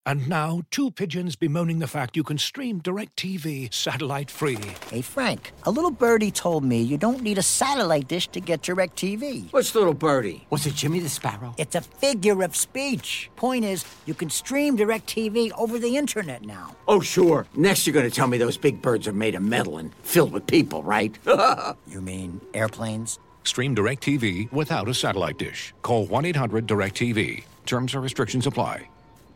And now, two pigeons bemoaning the fact you can stream DirecTV satellite-free. Hey, Frank, a little birdie told me you don't need a satellite dish to get DirecTV. What's little birdie? Was it Jimmy the Sparrow? It's a figure of speech. Point is, you can stream DirecTV over the internet now. Oh, sure. Next you're going to tell me those big birds are made of metal and filled with people, right? You mean airplanes? Stream DirecTV without a satellite dish. Call 1-800-DirecTV. Terms and restrictions apply.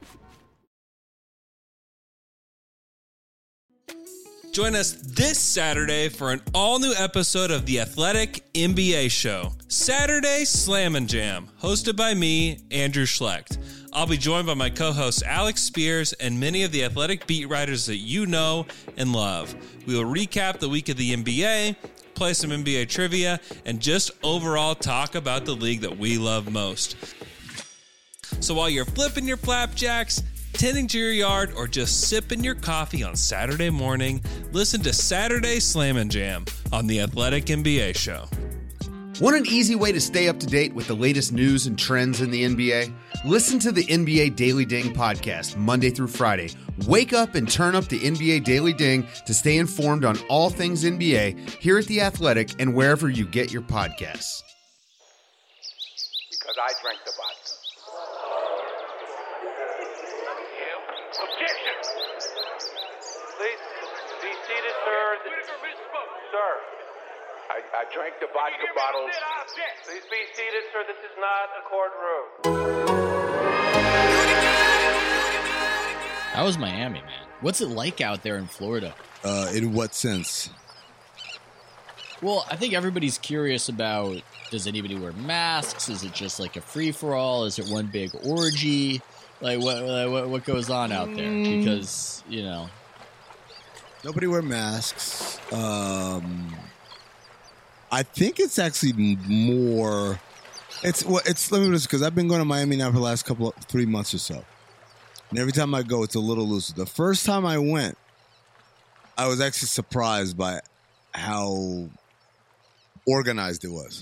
Join us this Saturday for an all-new episode of The Athletic NBA Show, Saturday Slam and Jam, hosted by me, Andrew Schlecht. I'll be joined by my co-hosts Alex Spears and many of the Athletic beat writers that you know and love. We will recap the week of the NBA, play some NBA trivia, and just overall talk about the league that we love most. So while you're flipping your flapjacks, tending to your yard, or just sipping your coffee on Saturday morning, listen to Saturday Slam and Jam on the Athletic NBA Show. Want an easy way to stay up to date with the latest news and trends in the NBA? Listen to the NBA Daily Ding podcast Monday through Friday. Wake up and turn up the NBA Daily Ding to stay informed on all things NBA here at The Athletic and wherever you get your podcasts. Because I drank the vodka. Objection! Please be seated, sir. Sir, I drank the vodka bottles. Please be seated, sir. This is not a courtroom. How was Miami, man? What's it like out there in Florida? In what sense? Well, I think everybody's curious about, does anybody wear masks? Is it just like a free-for-all? Is it one big orgy? Like, what goes on out there? Because, you know. Nobody wear masks. I think it's actually more. Let me do this, because I've been going to Miami now for the last 3 months or so. And every time I go, it's a little looser. The first time I went, I was actually surprised by how organized it was.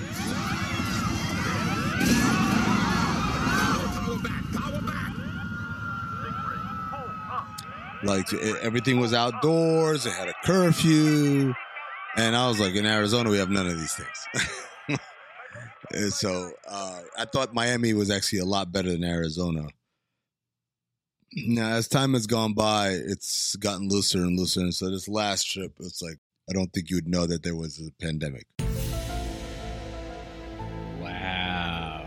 Like, everything was outdoors. It had a curfew. And I was like, in Arizona, we have none of these things. And so I thought Miami was actually a lot better than Arizona. Now, as time has gone by, it's gotten looser and looser. And so this last trip, it's like, I don't think you would know that there was a pandemic. Wow.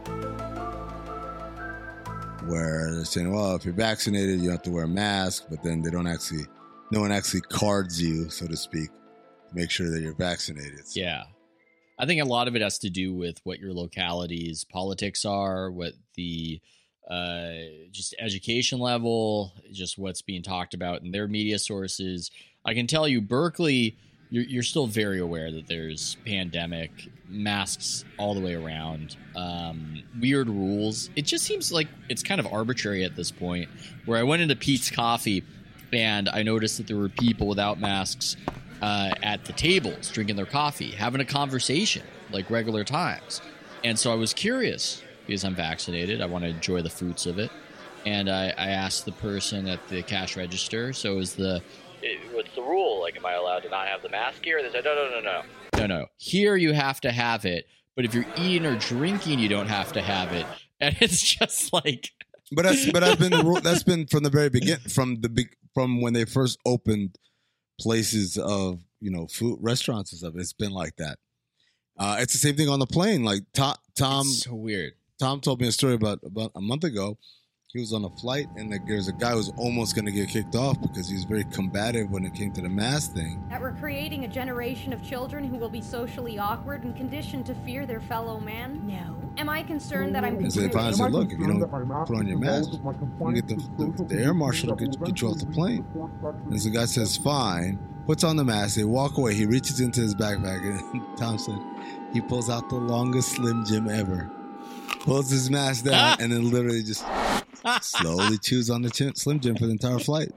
Where they're saying, well, if you're vaccinated, you have to wear a mask, but then no one actually cards you, so to speak, to make sure that you're vaccinated. Yeah. I think a lot of it has to do with what your locality's politics are, what the just education level, just what's being talked about in their media sources. I can tell you, Berkeley, you're still very aware that there's pandemic, masks all the way around, weird rules. It just seems like it's kind of arbitrary at this point, where I went into Pete's Coffee and I noticed that there were people without masks at the tables drinking their coffee, having a conversation like regular times. And so I was curious, because I'm vaccinated, I want to enjoy the fruits of it. And I asked the person at the cash register, so what's the rule? Like, am I allowed to not have the mask here? They said, no. Here you have to have it, but if you're eating or drinking, you don't have to have it. And it's just like, but that's been the rule. That's been from the very beginning, from when they first opened places of, food restaurants and stuff. It's been like that. It's the same thing on the plane. Like Tom, it's so weird. Tom told me a story about a month ago. He was on a flight, and there's a guy who was almost going to get kicked off because he was very combative when it came to the mask thing. That we're creating a generation of children who will be socially awkward and conditioned to fear their fellow man? No. Am I concerned that I'm... And so they finally said, look, if you don't put on your mask, you get the air marshal to get you off the plane. And so the guy says, fine, puts on the mask, they walk away, he reaches into his backpack, and Tom said, he pulls out the longest Slim Jim ever. Pulls his mask down, and then literally just slowly chews on the Slim Jim for the entire flight.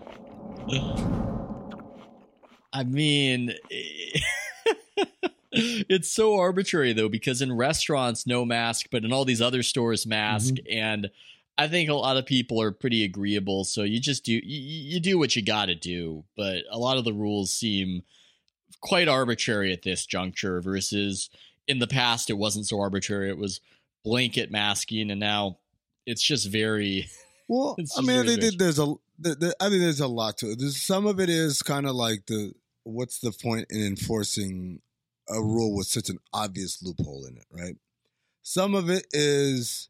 I mean, it's so arbitrary, though, because in restaurants, no mask, but in all these other stores, mask. Mm-hmm. And I think a lot of people are pretty agreeable, so you just do you do what you got to do. But a lot of the rules seem quite arbitrary at this juncture versus in the past it wasn't so arbitrary. It was blanket masking, and now it's just very well. I mean, I think there's a lot to it. Some of it is kind of like what's the point in enforcing a rule with such an obvious loophole in it, right? Some of it is,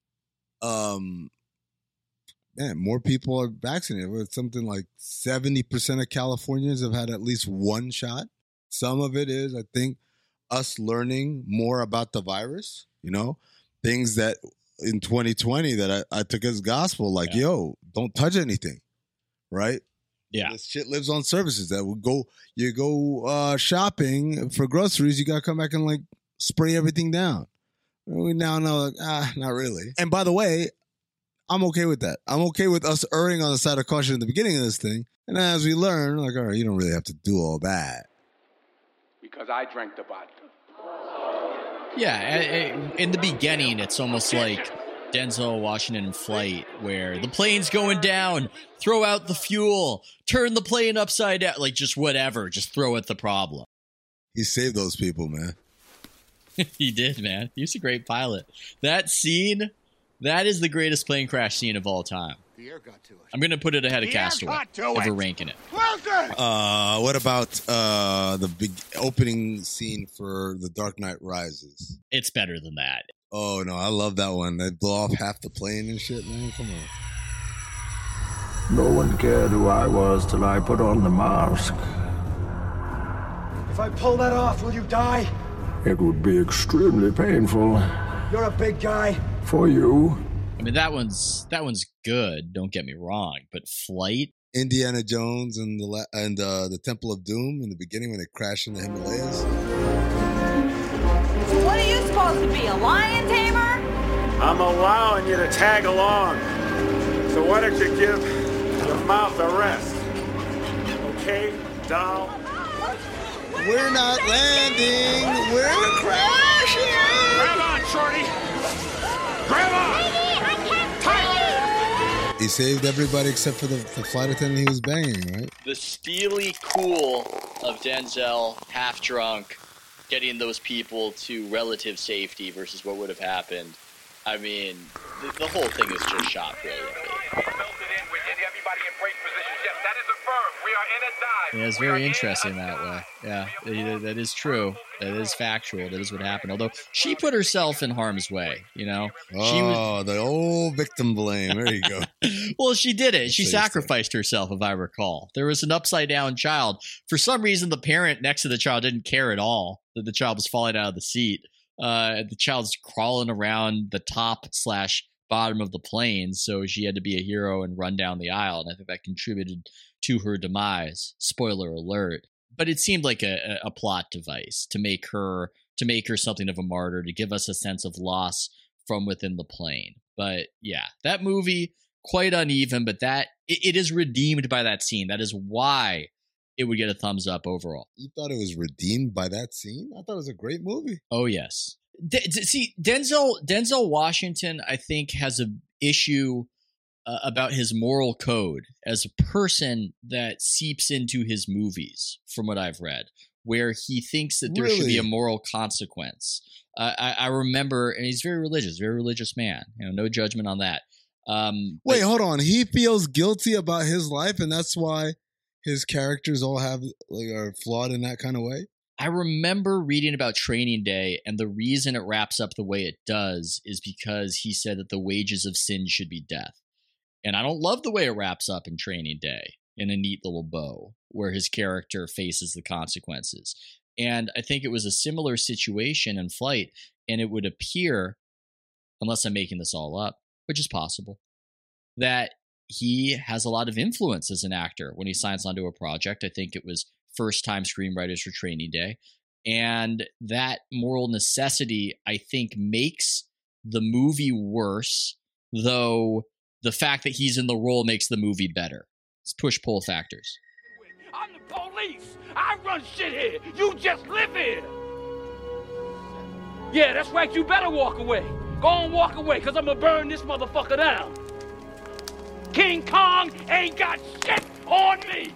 more people are vaccinated. With something like 70% of Californians have had at least one shot. Some of it is, I think, us learning more about the virus, things that in 2020 that I took as gospel, like, yo, don't touch anything, right? Yeah. This shit lives on services that you go shopping for groceries, you got to come back and like spray everything down. We now know, not really. And by the way, I'm okay with that. I'm okay with us erring on the side of caution at the beginning of this thing. And as we learn, like, all right, you don't really have to do all that. Because I drank the vodka. Yeah, in the beginning, it's almost like Denzel Washington in Flight, where the plane's going down, throw out the fuel, turn the plane upside down, like just whatever, just throw at the problem. He saved those people, man. He did, man. He was a great pilot. That scene, that is the greatest plane crash scene of all time. The air got to it. I'm going to put it ahead of Castaway, if we're ranking it. What about the big opening scene for The Dark Knight Rises? It's better than that. Oh, no, I love that one. They blow off half the plane and shit, man. Come on. No one cared who I was till I put on the mask. If I pull that off, will you die? It would be extremely painful. You're a big guy. For you. I mean, that one's good. Don't get me wrong, but Flight, Indiana Jones and the Temple of Doom in the beginning when they crash in the Himalayas. So what are you supposed to be, a lion tamer? I'm allowing you to tag along. So why don't you give your mouth a rest? Okay, doll? We're not landing. We're crashing. Grab on, shorty. Grab on. He saved everybody except for the flight attendant he was banging, right? The steely cool of Denzel, half drunk, getting those people to relative safety versus what would have happened. I mean, the whole thing is just shot brilliantly. Yeah, it's very interesting that way. Yeah, that is true. That is factual. That is what happened. Although she put herself in harm's way, the old victim blame. There you go. Well, she did it. She sacrificed herself, if I recall. There was an upside down child. For some reason, the parent next to the child didn't care at all that the child was falling out of the seat. The child's crawling around the top/bottom of the plane, so she had to be a hero and run down the aisle. And I think that contributed to her demise. Spoiler alert. But it seemed like a plot device to make her something of a martyr, to give us a sense of loss from within the plane. But yeah, that movie, quite uneven, but it is redeemed by that scene. That is why it would get a thumbs up overall. You thought it was redeemed by that scene? I thought it was a great movie. Oh, yes. See, Denzel Washington, I think, has an issue about his moral code as a person that seeps into his movies, from what I've read, where he thinks that there should be a moral consequence. I remember, and he's very religious man. No judgment on that. Wait, hold on. He feels guilty about his life, and that's why his characters all are flawed in that kind of way? I remember reading about Training Day, and the reason it wraps up the way it does is because he said that the wages of sin should be death. And I don't love the way it wraps up in Training Day in a neat little bow where his character faces the consequences. And I think it was a similar situation in Flight, and it would appear, unless I'm making this all up, which is possible, that he has a lot of influence as an actor when he signs onto a project. I think it was first-time screenwriters for Training Day. And that moral necessity, I think, makes the movie worse, though the fact that he's in the role makes the movie better. It's push-pull factors. I'm the police. I run shit here. You just live here. Yeah, that's right. You better walk away. Go on, walk away, because I'm going to burn this motherfucker down. King Kong ain't got shit on me!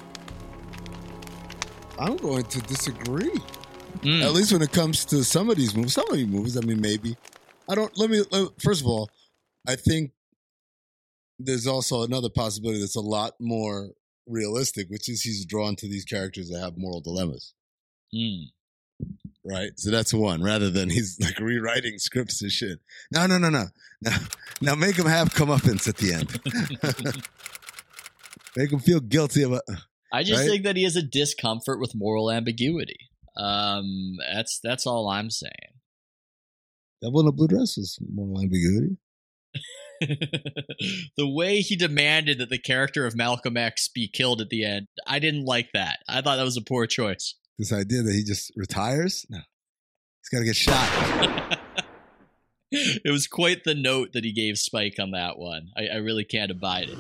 I'm going to disagree. At least when it comes to some of these movies. Some of these movies, I mean, maybe. First of all, I think there's also another possibility that's a lot more realistic, which is he's drawn to these characters that have moral dilemmas. Right? So that's one, rather than he's like rewriting scripts and shit. No. Now make him have comeuppance at the end. Make him feel guilty about... I just think that he has a discomfort with moral ambiguity. That's all I'm saying. Devil in a Blue Dress is moral ambiguity. The way he demanded that the character of Malcolm X be killed at the end, I didn't like that. I thought that was a poor choice. This idea that he just retires? No. He's got to get shot. It was quite the note that he gave Spike on that one. I really can't abide it.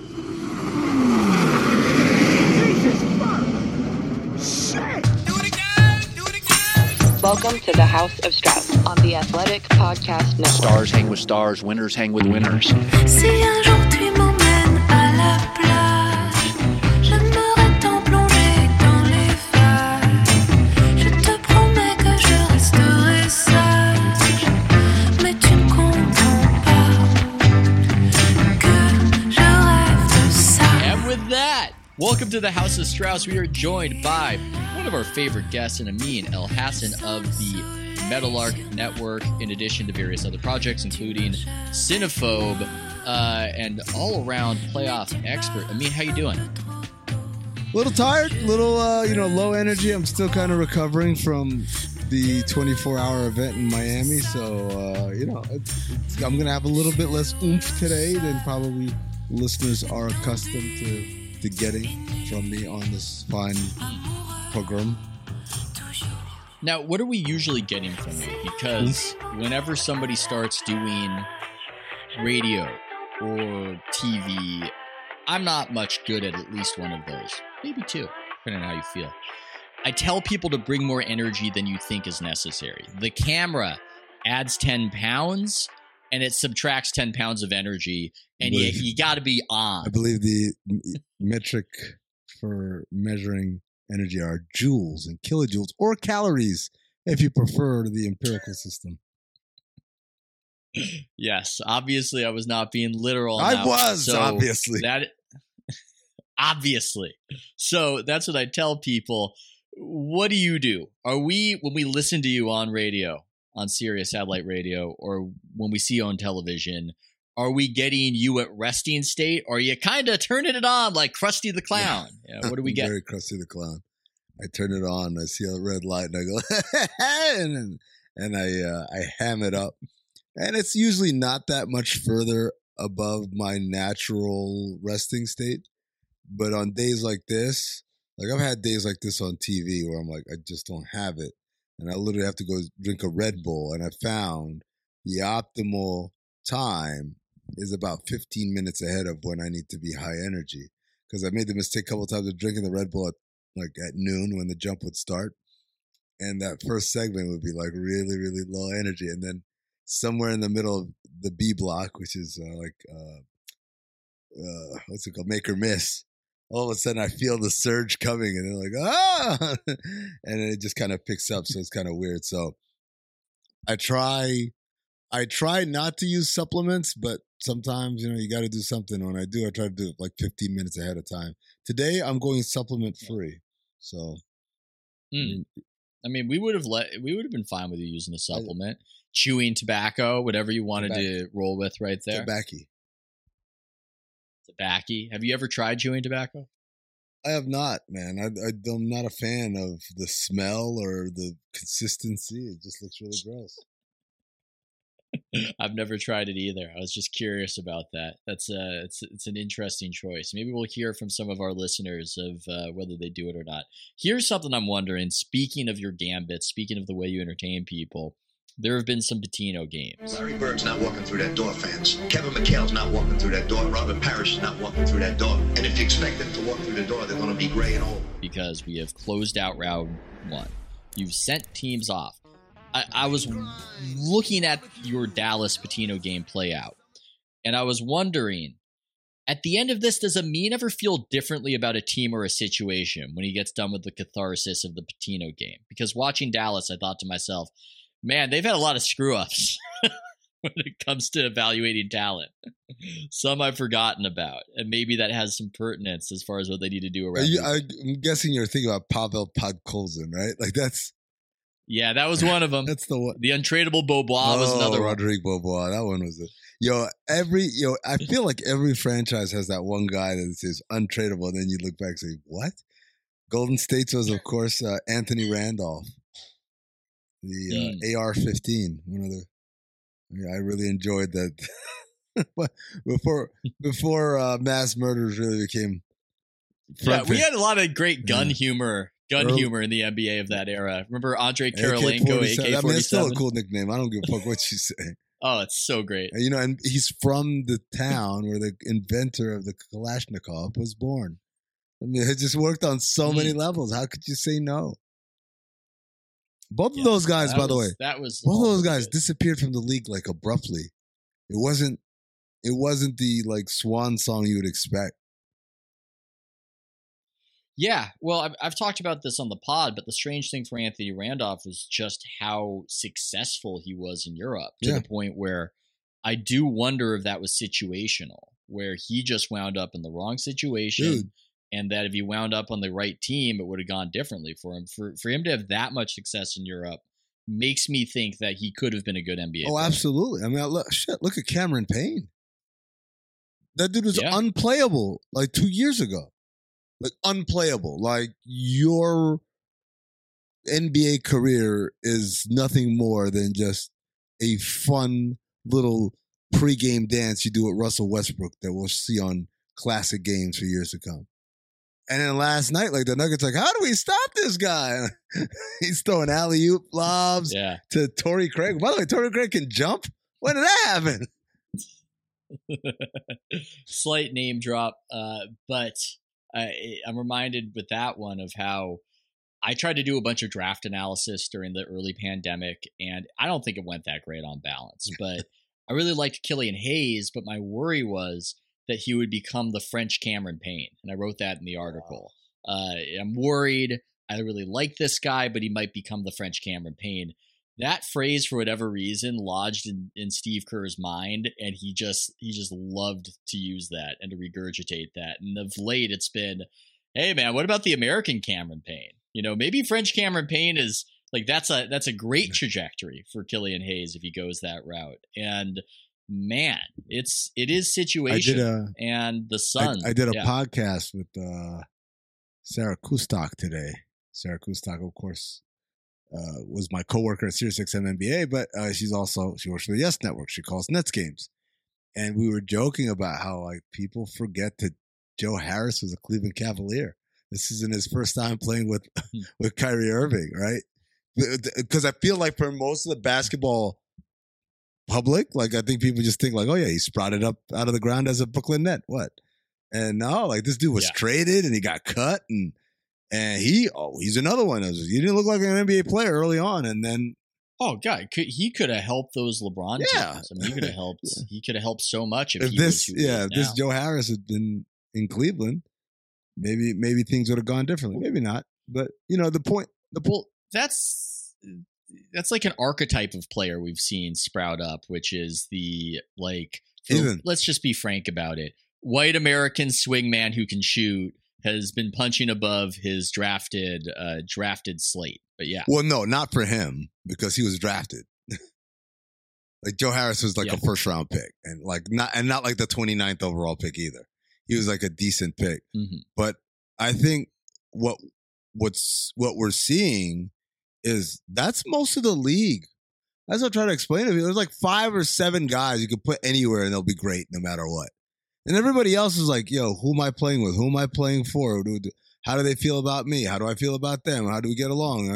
Welcome to the House of Strauss on the Athletic Podcast Network. Stars hang with stars, winners hang with winners. Si un jour tu m'emmènes à la plage, j'aimerais t'en plonger dans les vagues. Je te promets que je resterai sage, mais tu ne comprends pas que je rêve de ça. And with that, welcome to the House of Strauss. We are joined by one of our favorite guests, and Amin El-Hassan of the Meadowlark Network, in addition to various other projects, including Cinephobe, and all-around playoff expert. Amin, how you doing? A little tired, low energy. I'm still kind of recovering from the 24-hour event in Miami, so I'm going to have a little bit less oomph today than probably listeners are accustomed to getting from me on this fine program. Now, what are we usually getting from you? Because whenever somebody starts doing radio or TV, I'm not much good at least one of those. Maybe two, depending on how you feel. I tell people to bring more energy than you think is necessary. The camera adds 10 pounds, and it subtracts 10 pounds of energy, and you got to be on. I believe the metric for measuring energy are joules and kilojoules, or calories, if you prefer the empirical system. Yes, obviously I was not being literal. Obviously. Obviously. So that's what I tell people. What do you do? When we listen to you on radio, on Sirius Satellite Radio, or when we see you on television, are we getting you at resting state, or are you kind of turning it on like Krusty the Clown? Yeah, what do we get? Very Krusty the Clown. I turn it on, I see a red light, and I go, and I ham it up. And it's usually not that much further above my natural resting state. But on days like this, like I've had days like this on TV where I'm like, I just don't have it. And I literally have to go drink a Red Bull. And I found the optimal time is about 15 minutes ahead of when I need to be high energy. Because I made the mistake a couple of times of drinking the Red Bull at noon when the jump would start. And that first segment would be like really, really low energy. And then somewhere in the middle of the B block, which is what's it called? Make or miss. All of a sudden I feel the surge coming and they're like, ah! And it just kind of picks up. So it's kind of weird. So I try not to use supplements, but sometimes, you got to do something. When I do, I try to do it like 15 minutes ahead of time. Today, I'm going supplement free. So, we would have been fine with you using a supplement, chewing tobacco, whatever you wanted to roll with right there. Tobacco. Have you ever tried chewing tobacco? I have not, man. I'm not a fan of the smell or the consistency. It just looks really gross. I've never tried it either. I was just curious about that. That's it's an interesting choice. Maybe we'll hear from some of our listeners of whether they do it or not. Here's something I'm wondering. Speaking of your gambit, speaking of the way you entertain people, there have been some Patino games. Larry Bird's not walking through that door, fans. Kevin McHale's not walking through that door. Robert Parrish is not walking through that door. And if you expect them to walk through the door, they're going to be gray and old. Because we have closed out round one. You've sent teams off. I was looking at your Dallas Patino game play out, and I was wondering, At the end of this, does Amin ever feel differently about a team or a situation when he gets done with the catharsis of the Patino game? Because watching Dallas, I thought to myself, man, they've had a lot of screw-ups when it comes to evaluating talent. Some I've forgotten about, and maybe that has some pertinence as far as what they need to do around. I'm guessing you're thinking about Pavel Podkolzin, right? Like that's. Yeah, that was one of them. That's the one. The untradeable Beaubois was another one. Rodrigue Beaubois, that one was it. I feel like every franchise has that one guy that says untradeable, and then you look back and say, what? Golden State's was, of course, Anthony Randolph, the AR-15. One of the. Yeah, I really enjoyed that. But before mass murders really became. Yeah, we had a lot of great gun humor in the NBA of that era. Remember Andre Karolinko, AK-47? I mean, it's still a cool nickname. I don't give a fuck what you say. Oh, it's so great. And he's from the town where the inventor of the Kalashnikov was born. I mean, it just worked on so many levels. How could you say no? Both of those guys, by the way, both of those guys disappeared from the league like abruptly. It wasn't the like swan song you would expect. Yeah, well, I've talked about this on the pod, but the strange thing for Anthony Randolph is just how successful he was in Europe to the point where I do wonder if that was situational, where he just wound up in the wrong situation, and that if he wound up on the right team, it would have gone differently for him. For him to have that much success in Europe makes me think that he could have been a good NBA player. Absolutely. I mean, look at Cameron Payne. That dude was unplayable like 2 years ago. Like unplayable. Like your NBA career is nothing more than just a fun little pregame dance you do at Russell Westbrook that we'll see on classic games for years to come. And then last night, like the Nuggets, like, how do we stop this guy? He's throwing alley-oop lobs to Torrey Craig. By the way, Torrey Craig can jump. When did that happen? Slight name drop, but I'm reminded with that one of how I tried to do a bunch of draft analysis during the early pandemic, and I don't think it went that great on balance. But I really liked Killian Hayes, but my worry was that he would become the French Cameron Payne, and I wrote that in the article. I'm worried. I really like this guy, but he might become the French Cameron Payne. That phrase, for whatever reason, lodged in Steve Kerr's mind, and he just loved to use that and to regurgitate that. And of late, it's been, hey man, what about the American Cameron Payne? Maybe French Cameron Payne is like that's a great trajectory for Killian Hayes if he goes that route. And man, it is situational. And the Sun. I did a podcast with Sarah Kustok today. Sarah Kustok, of course, was my coworker at SiriusXM NBA, but she works for the Yes Network. She calls Nets games. And we were joking about how like people forget that Joe Harris was a Cleveland Cavalier. This isn't his first time playing with Kyrie Irving, right? Because I feel like for most of the basketball public, like I think people just think like, oh yeah, he sprouted up out of the ground as a Brooklyn Net. What? And no, like this dude was traded and he got cut and he's another one. He didn't look like an NBA player early on, and then he could have helped those LeBron teams. I mean, he could have helped. He could have helped so much if this Joe Harris had been in Cleveland, maybe things would have gone differently. Maybe not, but the point. That's like an archetype of player we've seen sprout up, which is the let's just be frank about it. White American swingman who can shoot has been punching above his drafted slate. But yeah. Well, no, not for him because he was drafted. Like Joe Harris was like a first round pick and not like the 29th overall pick either. He was like a decent pick. Mm-hmm. But I think what we're seeing is that's most of the league. That's what I'm trying to explain to you. There's like 5 or 7 guys you can put anywhere and they'll be great no matter what. And everybody else is like, yo, who am I playing with? Who am I playing for? How do they feel about me? How do I feel about them? How do we get along?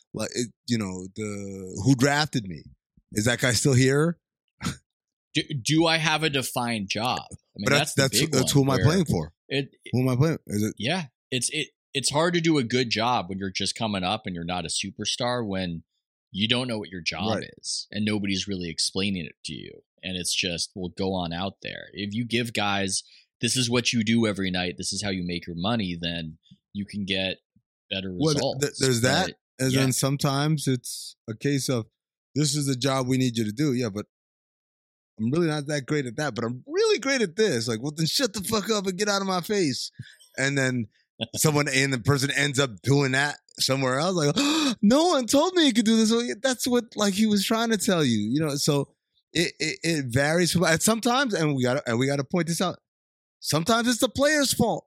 Who drafted me? Is that guy still here? Do I have a defined job? I mean, that's who am I playing for? Who am I playing? Is it? Yeah, it's hard to do a good job when you're just coming up and you're not a superstar when you don't know what your job is and nobody's really explaining it to you. And it's just, well, go on out there. If you give guys this is what you do every night, this is how you make your money, then you can get better results. There's that. And yeah. then sometimes it's a case of, this is the job we need you to do. Yeah, but I'm really not that great at that, but I'm really great at this. Like, well, then shut the fuck up and get out of my face. And then the person ends up doing that somewhere else. Like, oh, no one told me you could do this. Well, that's what like he was trying to tell you. You know, so it varies. And sometimes, and we got to point this out. Sometimes it's the player's fault.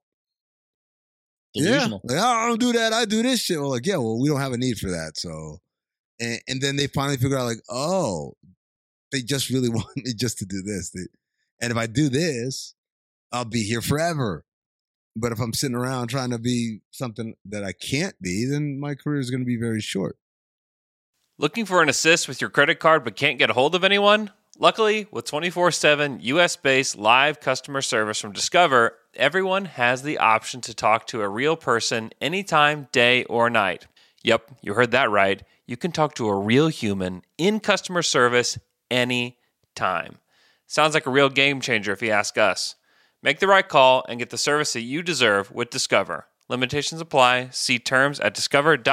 Delusional. Yeah, like, I don't do that. I do this shit. Well, like, yeah, well, we don't have a need for that. So, and then they finally figure out, like, oh, they just really want me just to do this. And if I do this, I'll be here forever. But if I'm sitting around trying to be something that I can't be, then my career is going to be very short. Looking for an assist with your credit card but can't get a hold of anyone? Luckily, with 24/7 US-based live customer service from Discover, everyone has the option to talk to a real person anytime, day or night. Yep, you heard that right. You can talk to a real human in customer service anytime. Sounds like a real game changer if you ask us. Make the right call and get the service that you deserve with Discover. Limitations apply. See terms at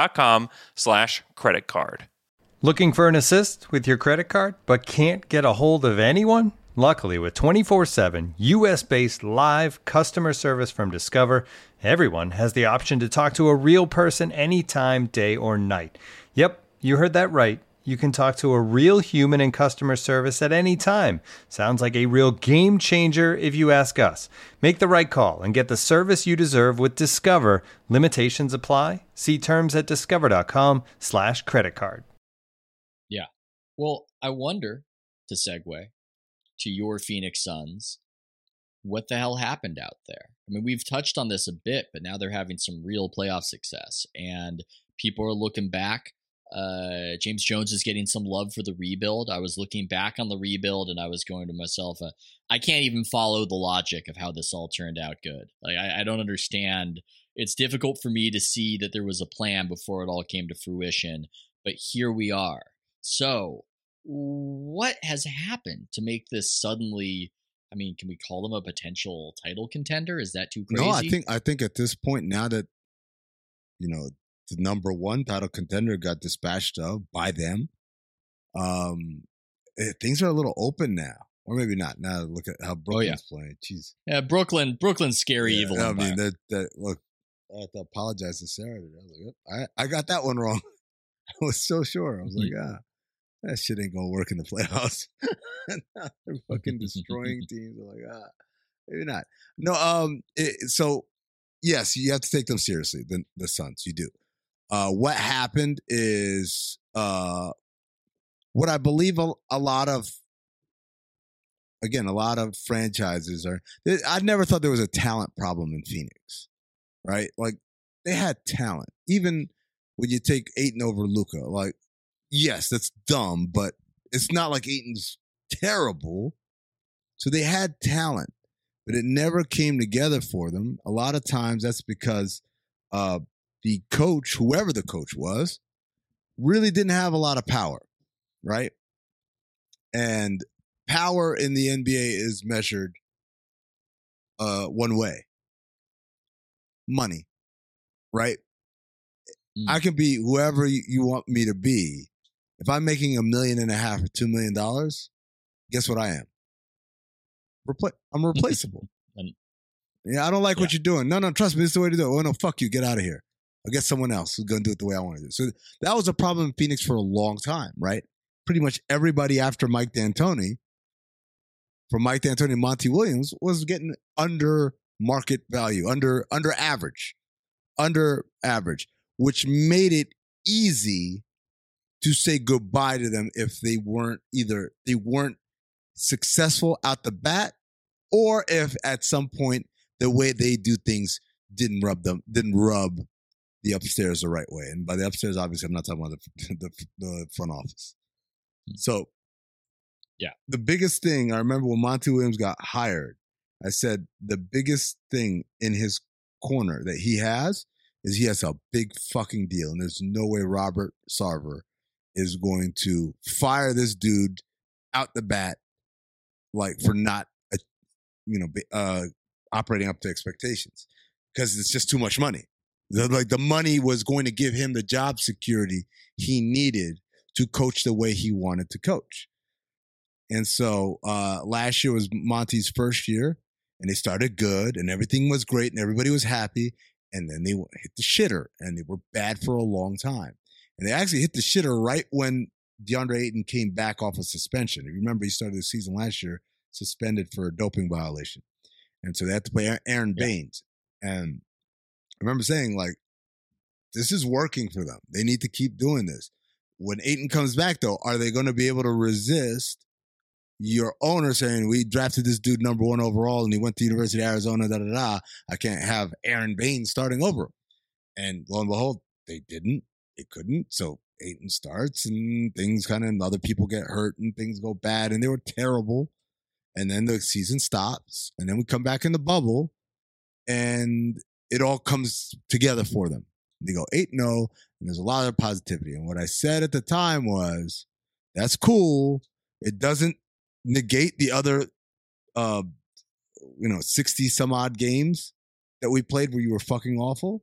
discover.com/creditcard. Looking for an assist with your credit card but can't get a hold of anyone? Luckily, with 24/7 US-based live customer service from Discover, everyone has the option to talk to a real person anytime, day or night. Yep, you heard that right. You can talk to a real human in customer service at any time. Sounds like a real game changer if you ask us. Make the right call and get the service you deserve with Discover. Limitations apply. See terms at discover.com/creditcard. Yeah. Well, I wonder, to segue to your Phoenix Suns, what the hell happened out there? I mean, we've touched on this a bit, but now they're having some real playoff success, and people are looking back. James Jones is getting some love for the rebuild. I was looking back on the rebuild, and I was going to myself, I can't even follow the logic of how this all turned out good. Like, I don't understand. It's difficult for me to see that there was a plan before it all came to fruition, but here we are. So what has happened to make this suddenly, I mean, can we call them a potential title contender? Is that too crazy? No, I think at this point, now that, you know, the number one title contender got dispatched of by them, things are a little open now. Or maybe not. Now look at how Brooklyn's playing. Jeez. Yeah, Brooklyn's scary evil. I mean, look, I have to apologize to Sarah today. I was like, yep, I got that one wrong. I was so sure. I was like, that shit ain't gonna work in the playoffs. Now they're fucking destroying teams. I'm like, maybe not. No, so yes, you have to take them seriously. The Suns, you do. What happened is what I believe a lot of franchises are. I never thought there was a talent problem in Phoenix, right? Like, they had talent. Even when you take Ayton over Luka, like, yes, that's dumb, but it's not like Ayton's terrible. So they had talent, but it never came together for them. A lot of times that's because the coach, whoever the coach was, really didn't have a lot of power, right? And power in the NBA is measured one way. Money, right? I can be whoever you want me to be. If I'm making $1.5 million or $2 million, guess what I am? I'm replaceable. Yeah, I don't like what you're doing. No, trust me, this is the way to do it. Oh, no, fuck you. Get out of here. I'll get someone else who's going to do it the way I want to do it. So that was a problem in Phoenix for a long time, right? Pretty much everybody after Mike D'Antoni, from Mike D'Antoni and Monty Williams, was getting under market value, under average, which made it easy to say goodbye to them if they weren't successful out the bat, or if at some point the way they do things didn't rub the upstairs the right way. And by the upstairs, obviously, I'm not talking about the front office. So, yeah, the biggest thing, I remember when Monty Williams got hired, I said the biggest thing in his corner that he has is he has a big fucking deal, and there's no way Robert Sarver is going to fire this dude out the bat, like, for not, operating up to expectations because it's just too much money. The money was going to give him the job security he needed to coach the way he wanted to coach. And so last year was Monty's first year, and they started good, and everything was great, and everybody was happy. And then they hit the shitter, and they were bad for a long time. And they actually hit the shitter right when DeAndre Ayton came back off of suspension. If you remember, he started the season last year suspended for a doping violation. And so they had to play Aaron Baines. And I remember saying, like, this is working for them. They need to keep doing this. When Ayton comes back, though, are they going to be able to resist your owner saying, we drafted this dude number 1 overall and he went to University of Arizona, da-da-da. I can't have Aaron Baines starting over him. And lo and behold, they didn't. They couldn't. So Ayton starts and things kind of, other people get hurt and things go bad and they were terrible. And then the season stops and then we come back in the bubble and it all comes together for them. They go 8-0 and there's a lot of positivity. And what I said at the time was, that's cool. It doesn't negate the other, 60 some odd games that we played where you were fucking awful.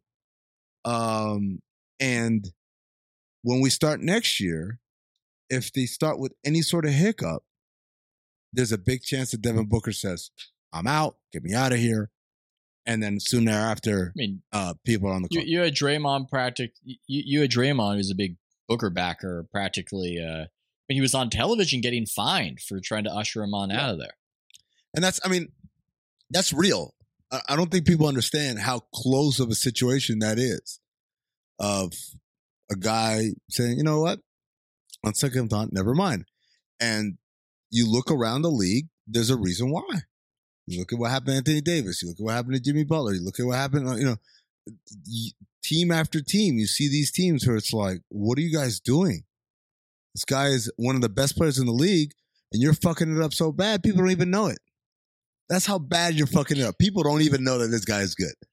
And when we start next year, if they start with any sort of hiccup, there's a big chance that Devin Booker says, I'm out, get me out of here. And then soon thereafter, people are on the court. You had Draymond you had Draymond, who's a big Booker backer, practically. He was on television getting fined for trying to usher him on out of there. And that's real. I don't think people understand how close of a situation that is. Of a guy saying, you know what? On second thought, never mind. And you look around the league, there's a reason why. You look at what happened to Anthony Davis. You look at what happened to Jimmy Butler. You look at what happened, team after team. You see these teams where it's like, what are you guys doing? This guy is one of the best players in the league, and you're fucking it up so bad, people don't even know it. That's how bad you're fucking it up. People don't even know that this guy is good.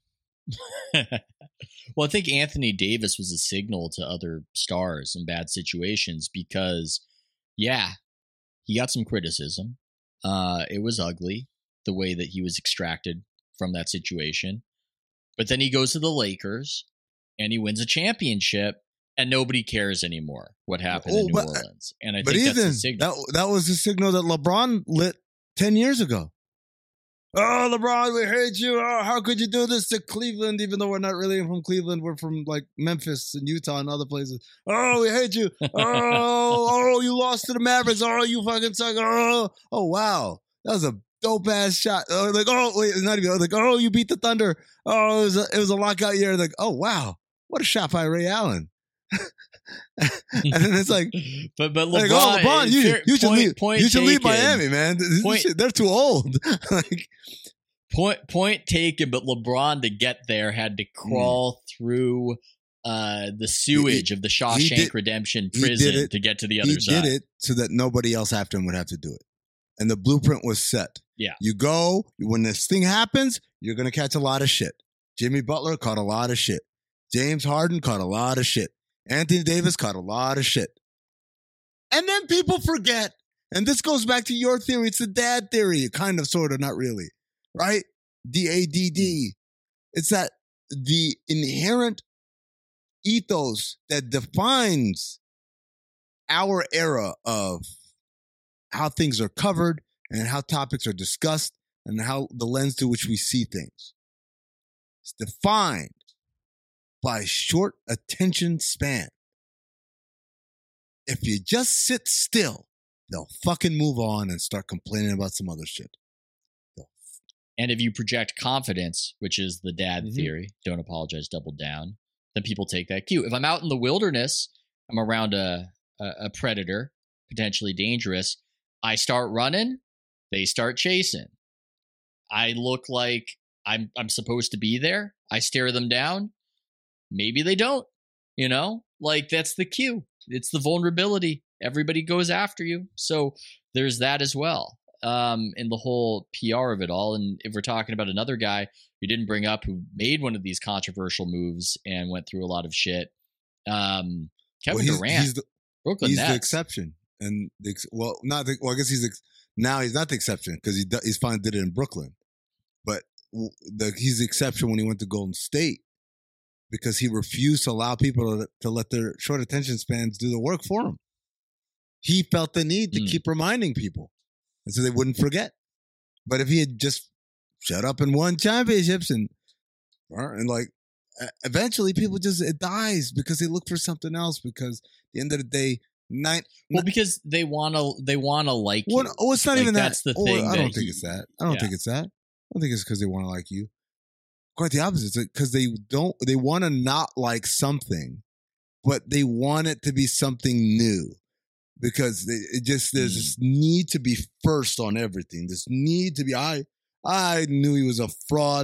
Well, I think Anthony Davis was a signal to other stars in bad situations because, yeah, he got some criticism. It was ugly, the way that he was extracted from that situation. But then he goes to the Lakers, and he wins a championship, and nobody cares anymore what happened in New Orleans. And I think that's the signal. That was the signal that LeBron lit 10 years ago. Oh, LeBron, we hate you. Oh, how could you do this to Cleveland, even though we're not really from Cleveland? We're from like Memphis and Utah and other places. Oh, we hate you. Oh, you lost to the Mavericks. Oh, you fucking suck. Oh, wow. That was a dope-ass shot. You beat the Thunder. Oh, it was a lockout year. Like, oh, wow. What a shot by Ray Allen. And then it's like, but LeBron, like, LeBron, you should leave. You should leave Miami, man. They're too old. Point taken, but LeBron to get there had to crawl through the sewage of the Shawshank Redemption prison to get to the other side. He did it so that nobody else after him would have to do it, and the blueprint was set. Yeah, you go when this thing happens, you're gonna catch a lot of shit. Jimmy Butler caught a lot of shit. James Harden caught a lot of shit. Anthony Davis caught a lot of shit. And then people forget. And this goes back to your theory. It's the dad theory. Kind of, sort of, not really. Right? DADD. It's that the inherent ethos that defines our era of how things are covered and how topics are discussed and how the lens through which we see things. It's defined by short attention span. If you just sit still, they'll fucking move on and start complaining about some other shit. And if you project confidence, which is the dad theory, don't apologize, double down, then people take that cue. If I'm out in the wilderness, I'm around a predator, potentially dangerous, I start running, they start chasing. I look like I'm supposed to be there. I stare them down. Maybe they don't, like that's the cue. It's the vulnerability. Everybody goes after you. So there's that as well in the whole PR of it all. And if we're talking about another guy we didn't bring up who made one of these controversial moves and went through a lot of shit, Kevin Durant, Brooklyn Nets. The exception. And I guess he's not the exception because he's finally did it in Brooklyn. But he's the exception when he went to Golden State because he refused to allow people to let their short attention spans do the work for him. He felt the need to keep reminding people, and so they wouldn't forget. But if he had just shut up and won championships and like eventually people it dies because they look for something else because at the end of the day, because they want to like you. Oh, it's not even that. That's the thing. I don't think it's that. I don't think it's that. I don't think it's because they want to like you. Quite the opposite. It's because they want to not like something, but they want it to be something new. Because there's this need to be first on everything. This need to be, I knew he was a fraud,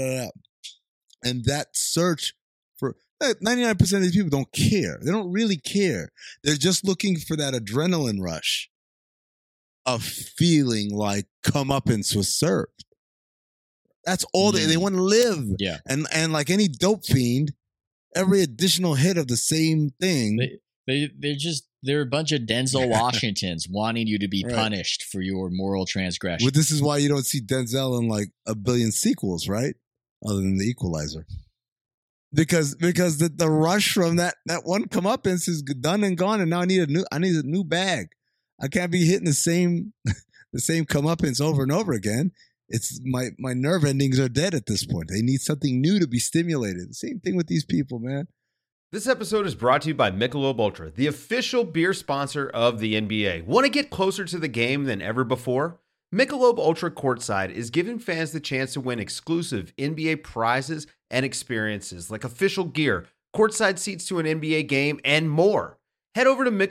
and that search for 99% of these people don't care. They don't really care. They're just looking for that adrenaline rush of feeling like comeuppance was served. That's all they want to live. Yeah. And like any dope fiend, every additional hit of the same thing. They're a bunch of Denzel Washingtons wanting you to be punished for your moral transgression. Well, this is why you don't see Denzel in like a billion sequels, right? Other than The Equalizer. Because the rush from that one comeuppance is done and gone, and now I need a new bag. I can't be hitting the same comeuppance over and over again. It's my nerve endings are dead at this point. They need something new to be stimulated. The same thing with these people, man. This episode is brought to you by Michelob Ultra, the official beer sponsor of the NBA. Want to get closer to the game than ever before? Michelob Ultra Courtside is giving fans the chance to win exclusive NBA prizes and experiences like official gear, courtside seats to an NBA game, and more. Head over to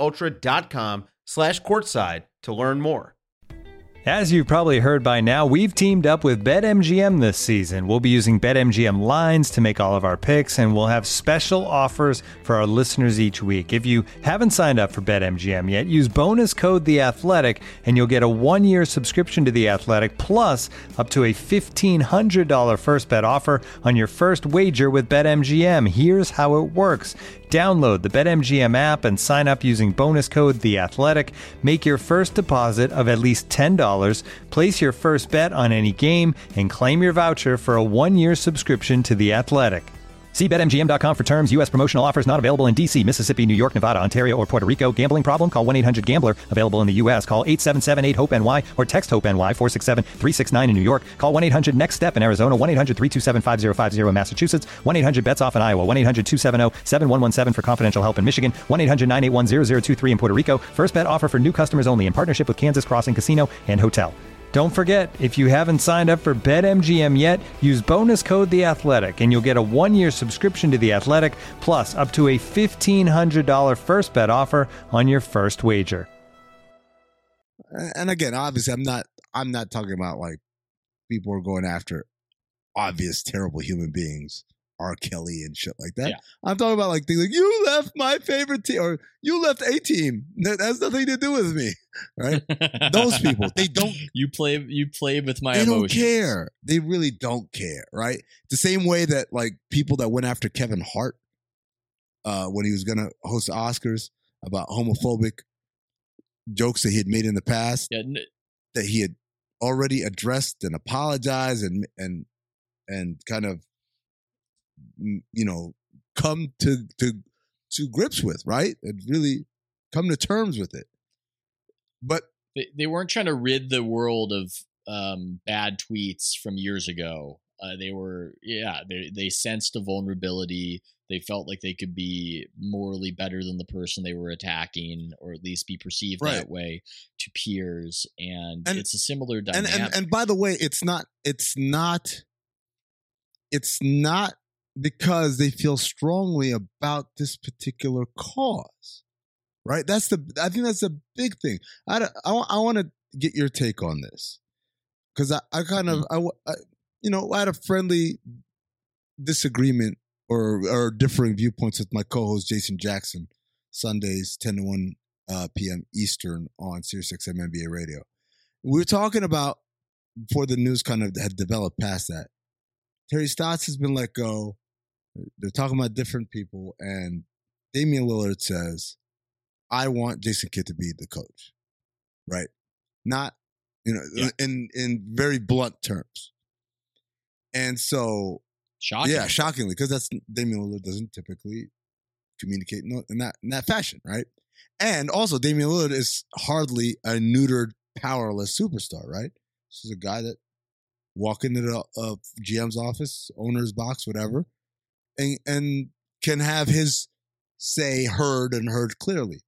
MichelobUltra.com/courtside to learn more. As you've probably heard by now, we've teamed up with BetMGM this season. We'll be using BetMGM lines to make all of our picks, and we'll have special offers for our listeners each week. If you haven't signed up for BetMGM yet, use bonus code The Athletic, and you'll get a 1-year subscription to The Athletic, plus up to a $1,500 first bet offer on your first wager with BetMGM. Here's how it works. Download the BetMGM app and sign up using bonus code The Athletic. Make your first deposit of at least $10. Place your first bet on any game and claim your voucher for a 1-year subscription to The Athletic. See BetMGM.com for terms. U.S. promotional offers not available in D.C., Mississippi, New York, Nevada, Ontario, or Puerto Rico. Gambling problem? Call 1-800-GAMBLER. Available in the U.S. Call 877-8-HOPE-NY or text HOPE-NY 467-369 in New York. Call 1-800-NEXT-STEP in Arizona. 1-800-327-5050 in Massachusetts. 1-800-BETS-OFF in Iowa. 1-800-270-7117 for confidential help in Michigan. 1-800-981-0023 in Puerto Rico. First bet offer for new customers only in partnership with Kansas Crossing Casino and Hotel. Don't forget, if you haven't signed up for BetMGM yet, use bonus code The Athletic, and you'll get a 1-year subscription to The Athletic, plus up to a $1,500 first bet offer on your first wager. And again, obviously, I'm not talking about like people are going after obvious terrible human beings, R. Kelly and shit like that. Yeah. I'm talking about like things like you left my favorite team or you left a team that has nothing to do with me, right? Those people, they don't. You play with my they emotions. They don't care. They really don't care, right? The same way that like people that went after Kevin Hart when he was going to host the Oscars about homophobic jokes that he had made in the past, that he had already addressed and apologized and kind of, you know, come to grips with, right? And really come to terms with it. But they weren't trying to rid the world of bad tweets from years ago. They sensed a vulnerability. They felt like they could be morally better than the person they were attacking, or at least be perceived that way to peers. And it's a similar dynamic. And by the way, it's not because they feel strongly about this particular cause, right? I think that's a big thing. I want to get your take on this because I had a friendly disagreement or differing viewpoints with my co-host Jason Jackson, Sundays 10 to 1 p.m. Eastern on SiriusXM NBA Radio. We were talking about before the news kind of had developed past that. Terry Stotts has been let go. They're talking about different people, and Damian Lillard says, I want Jason Kidd to be the coach, right? Not, in very blunt terms. And so, shockingly, because that's Damian Lillard doesn't typically communicate in that fashion, right? And also, Damian Lillard is hardly a neutered, powerless superstar, right? This is a guy that walk into the GM's office, owner's box, whatever, and can have his say heard and heard clearly.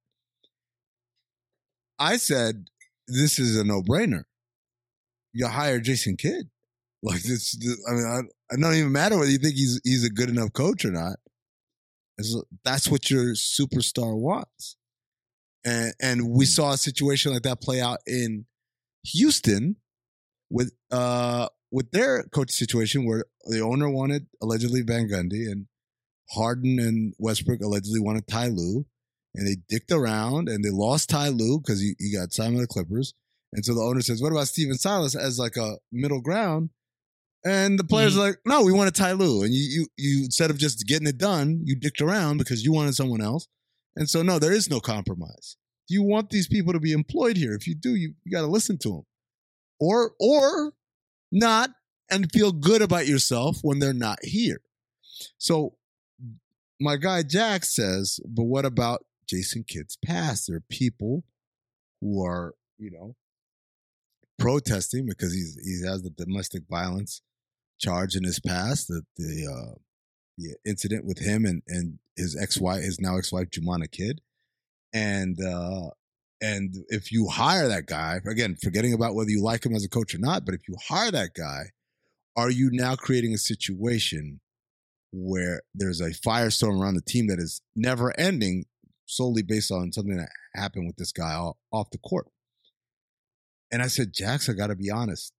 I said, this is a no-brainer. You hire Jason Kidd. Like this, I mean, it don't even matter whether you think he's a good enough coach or not. That's what your superstar wants. And we saw a situation like that play out in Houston with their coach situation where the owner wanted allegedly Van Gundy and Harden and Westbrook allegedly wanted Ty Lue, and they dicked around and they lost Ty Lue because he got signed with the Clippers. And so the owner says, what about Steven Silas as like a middle ground? And the players are like, no, we wanted Ty Lue. And you instead of just getting it done, you dicked around because you wanted someone else. And so, no, there is no compromise. You want these people to be employed here. If you do, you got to listen to them. Or not, and feel good about yourself when they're not here. So my guy Jack says, but what about Jason Kidd's past? There are people who are, protesting because he has the domestic violence charge in his past, the incident with him and his now ex-wife Jumana Kidd. And if you hire that guy, again, forgetting about whether you like him as a coach or not, but if you hire that guy, are you now creating a situation where there's a firestorm around the team that is never ending solely based on something that happened with this guy off the court? And I said, Jax, I got to be honest.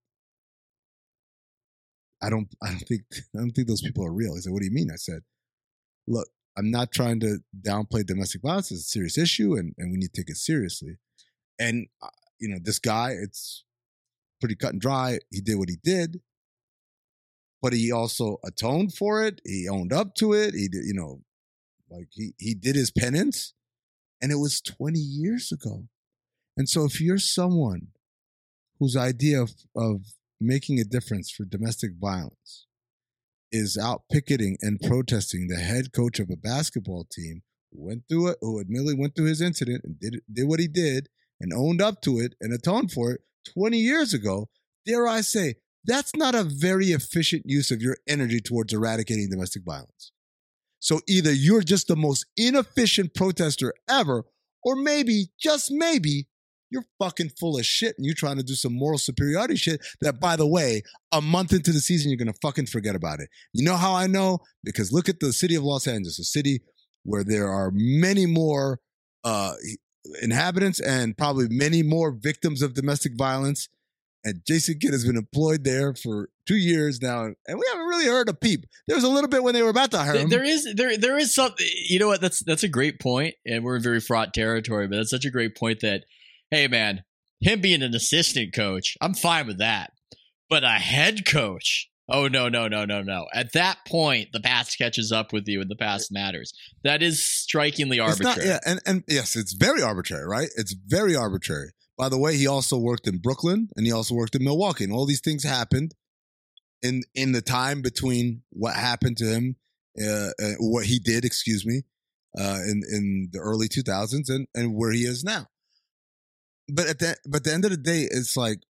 I don't think those people are real. He said, what do you mean? I said, look, I'm not trying to downplay domestic violence. It's a serious issue, and we need to take it seriously. And, this guy, it's pretty cut and dry. He did what he did, but he also atoned for it. He owned up to it. He did, he did his penance, and it was 20 years ago. And so if you're someone whose idea of making a difference for domestic violence is out picketing and protesting the head coach of a basketball team who admittedly went through his incident and did what he did and owned up to it and atoned for it 20 years ago, dare I say, that's not a very efficient use of your energy towards eradicating domestic violence. So either you're just the most inefficient protester ever, or maybe, just maybe, you're fucking full of shit and you're trying to do some moral superiority shit that, by the way, a month into the season, you're going to fucking forget about it. You know how I know? Because look at the city of Los Angeles, a city where there are many more inhabitants and probably many more victims of domestic violence. And Jason Kidd has been employed there for 2 years now, and we haven't really heard a peep. There was a little bit when they were about to hire him. There is something. You know what? That's a great point, and we're in very fraught territory. But that's such a great point that, hey man, him being an assistant coach, I'm fine with that. But a head coach, oh no. At that point, the past catches up with you, and the past matters. That is strikingly arbitrary. And yes, it's very arbitrary, right? It's very arbitrary. By the way, he also worked in Brooklyn and he also worked in Milwaukee. And all these things happened in the time between what happened to him, what he did, in the early 2000s and where he is now. But at the end of the day, it's like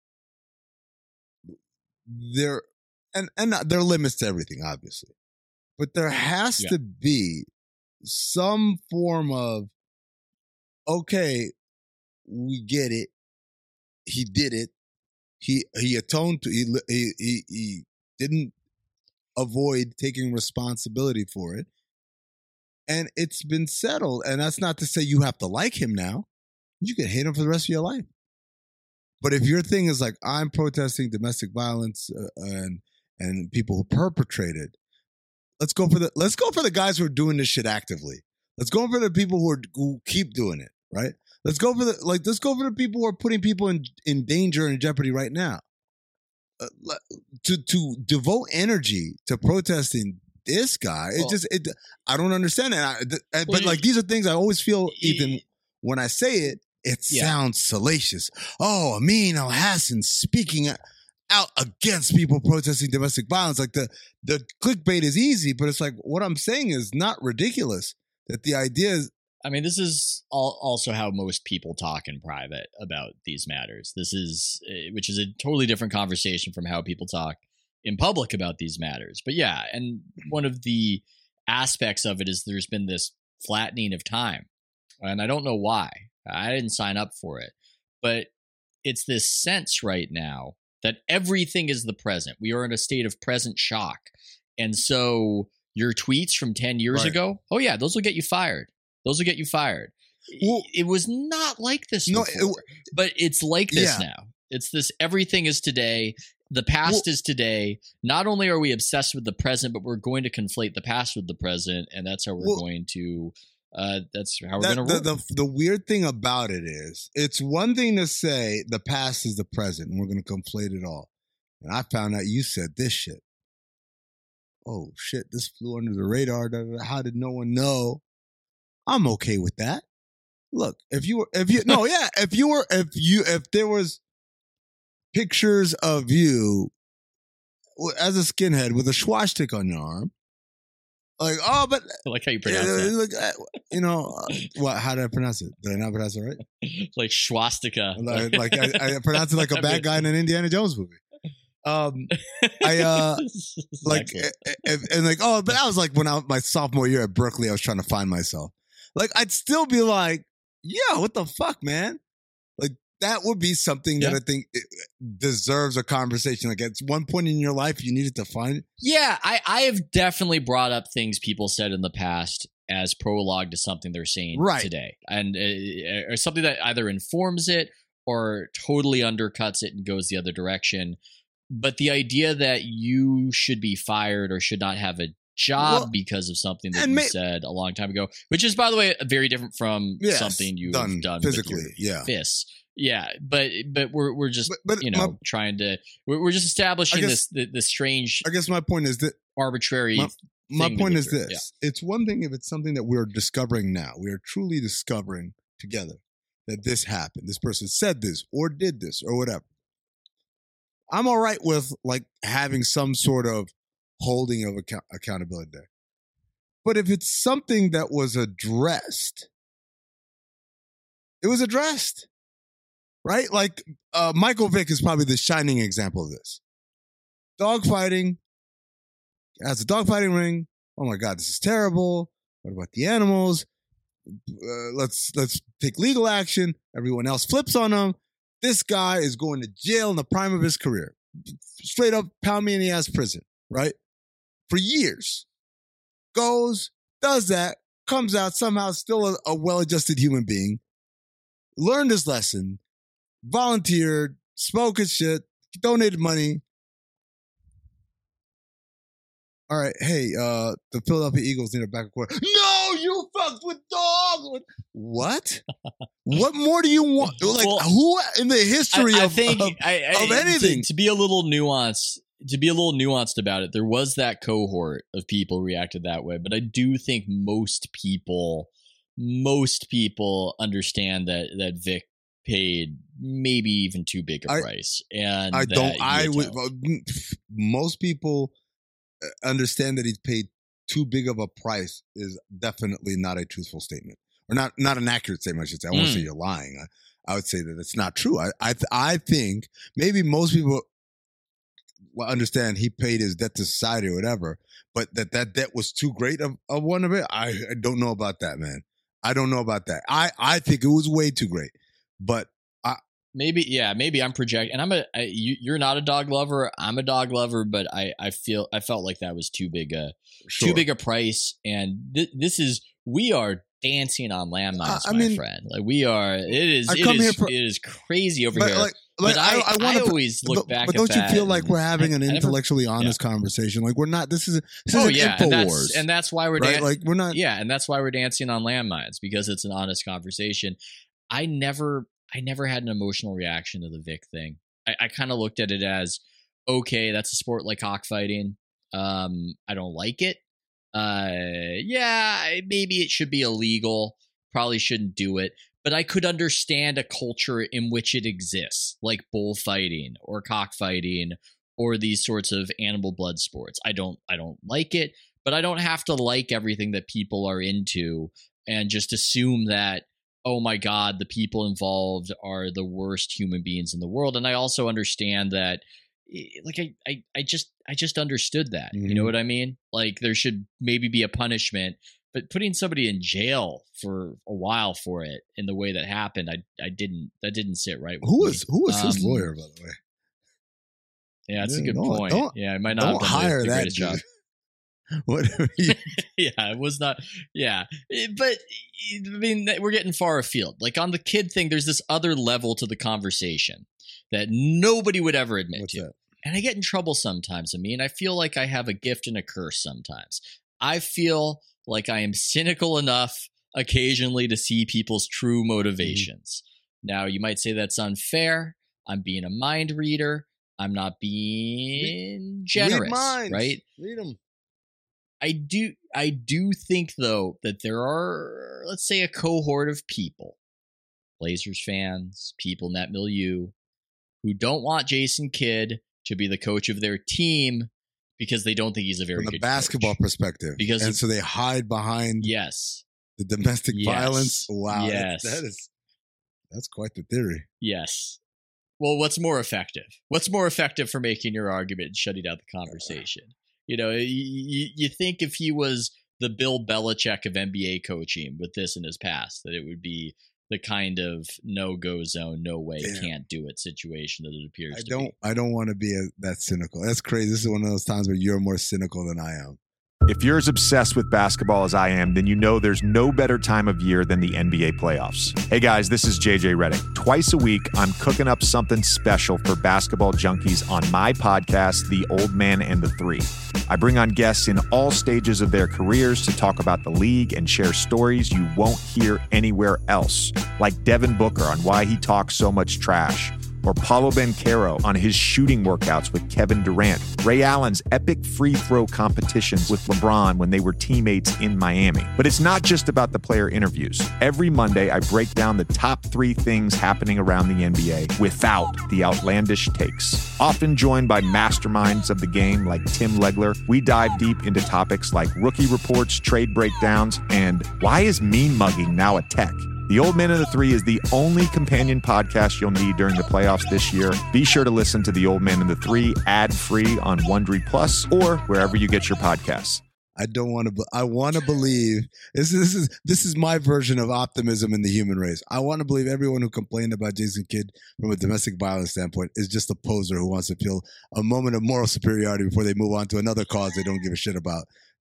there are limits to everything, obviously. But there has to be some form of, okay, we get it. He did it. He atoned to. He didn't avoid taking responsibility for it, and it's been settled. And that's not to say you have to like him now. You can hate him for the rest of your life. But if your thing is like, I'm protesting domestic violence and people who perpetrate it, let's go for the guys who are doing this shit actively. Let's go for the people who keep doing it, right? Let's go for the people who are putting people in danger and jeopardy right now. To devote energy to protesting this guy, I don't understand that. But these are things I always feel, Ethan, when I say it, it sounds salacious. Oh, Amin Al-Hassan speaking. out against people protesting domestic violence. Like the clickbait is easy, but it's like what I'm saying is not ridiculous. That the idea is. I mean, this is also how most people talk in private about these matters. This is, which is a totally different conversation from how people talk in public about these matters. But yeah, and one of the aspects of it is there's been this flattening of time, and I don't know why. I didn't sign up for it, but it's this sense right now that everything is the present. We are in a state of present shock, and so your tweets from 10 years ago, oh yeah, those will get you fired. Those will get you fired. Well, it was not like this before, but it's like this now. It's this everything is today. The past is today. Not only are we obsessed with the present, but we're going to conflate the past with the present, and that's how we're going to that's how we're going to roll. The weird thing about it is it's one thing to say the past is the present, and we're going to conflate it all. And I found out you said this shit. Oh, shit, this flew under the radar. How did no one know? I'm okay with that. Look, if there was pictures of you as a skinhead with a swastika on your arm, like, oh, but I like how you pronounce that. What? How did I pronounce it? Did I not pronounce it right? Like swastika. Like I pronounced it like a bad guy in an Indiana Jones movie. But that was like when my sophomore year at Berkeley, I was trying to find myself. Like, I'd still be like, yeah, what the fuck, man? Like, that would be something that I think deserves a conversation. Like, at one point in your life, you needed to find it. Yeah, I have definitely brought up things people said in the past as prologue to something they're saying today. And or something that either informs it or totally undercuts it and goes the other direction. But the idea that you should be fired or should not have a job because of something that you said a long time ago, which is, by the way, very different from something you've done physically with your fists. Yeah, but we're just trying to we're just establishing this strange. I guess my point is that arbitrary. My point is this: it's one thing if it's something that we're discovering now. We are truly discovering together that this happened. This person said this or did this or whatever. I'm all right with like having some sort of holding of accountability there. But if it's something that was addressed, it was addressed, right? Like Michael Vick is probably the shining example of this. Dogfighting, has a dogfighting ring. Oh my God, this is terrible. What about the animals? Let's take legal action. Everyone else flips on him. This guy is going to jail in the prime of his career. Straight up pound me in the ass prison, right? For years. Goes, does that, comes out somehow still a well-adjusted human being. Learned his lesson. Volunteered. Spoke his shit. Donated money. All right, hey, the Philadelphia Eagles need a backup quarterback. No, you fucked with dogs. What? What more do you want? Like, who in the history of anything? To be a little nuanced about it, there was that cohort of people who reacted that way, but I do think most people understand that Vic paid maybe even too big a price, and most people understand that he's paid too big of a price is definitely not a truthful statement, or not an accurate statement, I should say. I won't say you're lying. I would say that it's not true. I think maybe most people understand he paid his debt to society or whatever, but that debt was too great of one of it. I don't know about that, man. I don't know about that. I think it was way too great, but maybe I'm projecting, and you're not a dog lover. I'm a dog lover, but I felt like that was too big a price. And we are dancing on landmines, my friend. Like it is crazy over here. But I always look back. But don't you feel like we're having an intellectually honest conversation? Like we're not. This is an InfoWars, and that's why we're right. Like we're not. Yeah, and that's why we're dancing on landmines, because it's an honest conversation. I never had an emotional reaction to the Vic thing. I kind of looked at it as, okay, that's a sport like cockfighting. I don't like it. Maybe it should be illegal. Probably shouldn't do it. but I could understand a culture in which it exists, like bullfighting or cockfighting or these sorts of animal blood sports. I don't like it, but I don't have to like everything that people are into and just assume that, oh my God, the people involved are the worst human beings in the world. And I also understand that, like, I just understood that. You know what I mean? Like, there should maybe be a punishment, but putting somebody in jail for a while for it in the way that happened, that didn't sit right with me. Who was his lawyer, by the way? Yeah, that's a good point. Yeah, I might not don't have done hire the that greatest job. Whatever. Yeah, it was not. Yeah, but I mean, we're getting far afield. Like on the kid thing, there's this other level to the conversation that nobody would ever admit to. And I get in trouble sometimes. I mean, I feel like I have a gift and a curse sometimes. I feel like I am cynical enough occasionally to see people's true motivations. Now, you might say that's unfair. I'm being a mind reader. I'm not being generous, Read minds. right? Read them. I do think, though, that there are, let's say, a cohort of people, Blazers fans, people in that milieu, who don't want Jason Kidd to be the coach of their team because they don't think he's a very From good the basketball coach. perspective. Because so they hide behind the domestic violence. Wow. Yes. That's quite the theory. Yes. Well, what's more effective? What's more effective for making your argument and shutting down the conversation? You know, you think if he was the Bill Belichick of NBA coaching with this in his past, that it would be the kind of no-go zone, no way, can't do it situation that it appears to be. I don't want to be that cynical. That's crazy. This is one of those times where you're more cynical than I am. If you're as obsessed with basketball as I am, then you know there's no better time of year than the NBA playoffs. Hey guys, this is JJ Redick. Twice a week, I'm cooking up something special for basketball junkies on my podcast, The Old Man and the Three. I bring on guests in all stages of their careers to talk about the league and share stories you won't hear anywhere else, like Devin Booker on why he talks so much trash, or Paulo Banchero on his shooting workouts with Kevin Durant, Ray Allen's epic free throw competitions with LeBron when they were teammates in Miami. But it's not just about the player interviews. Every Monday, I break down the top 3 things happening around the NBA without the outlandish takes. Often joined by masterminds of the game like Tim Legler, we dive deep into topics like rookie reports, trade breakdowns, and why is mean mugging now a tech? The Old Man and the Three is the only companion podcast you'll need during the playoffs this year. Be sure to listen to The Old Man and the Three ad-free on Wondery Plus or wherever you get your podcasts. I want to believe this is my version of optimism in the human race. I want to believe everyone who complained about Jason Kidd from a domestic violence standpoint is just a poser who wants to feel a moment of moral superiority before they move on to another cause they don't give a shit about.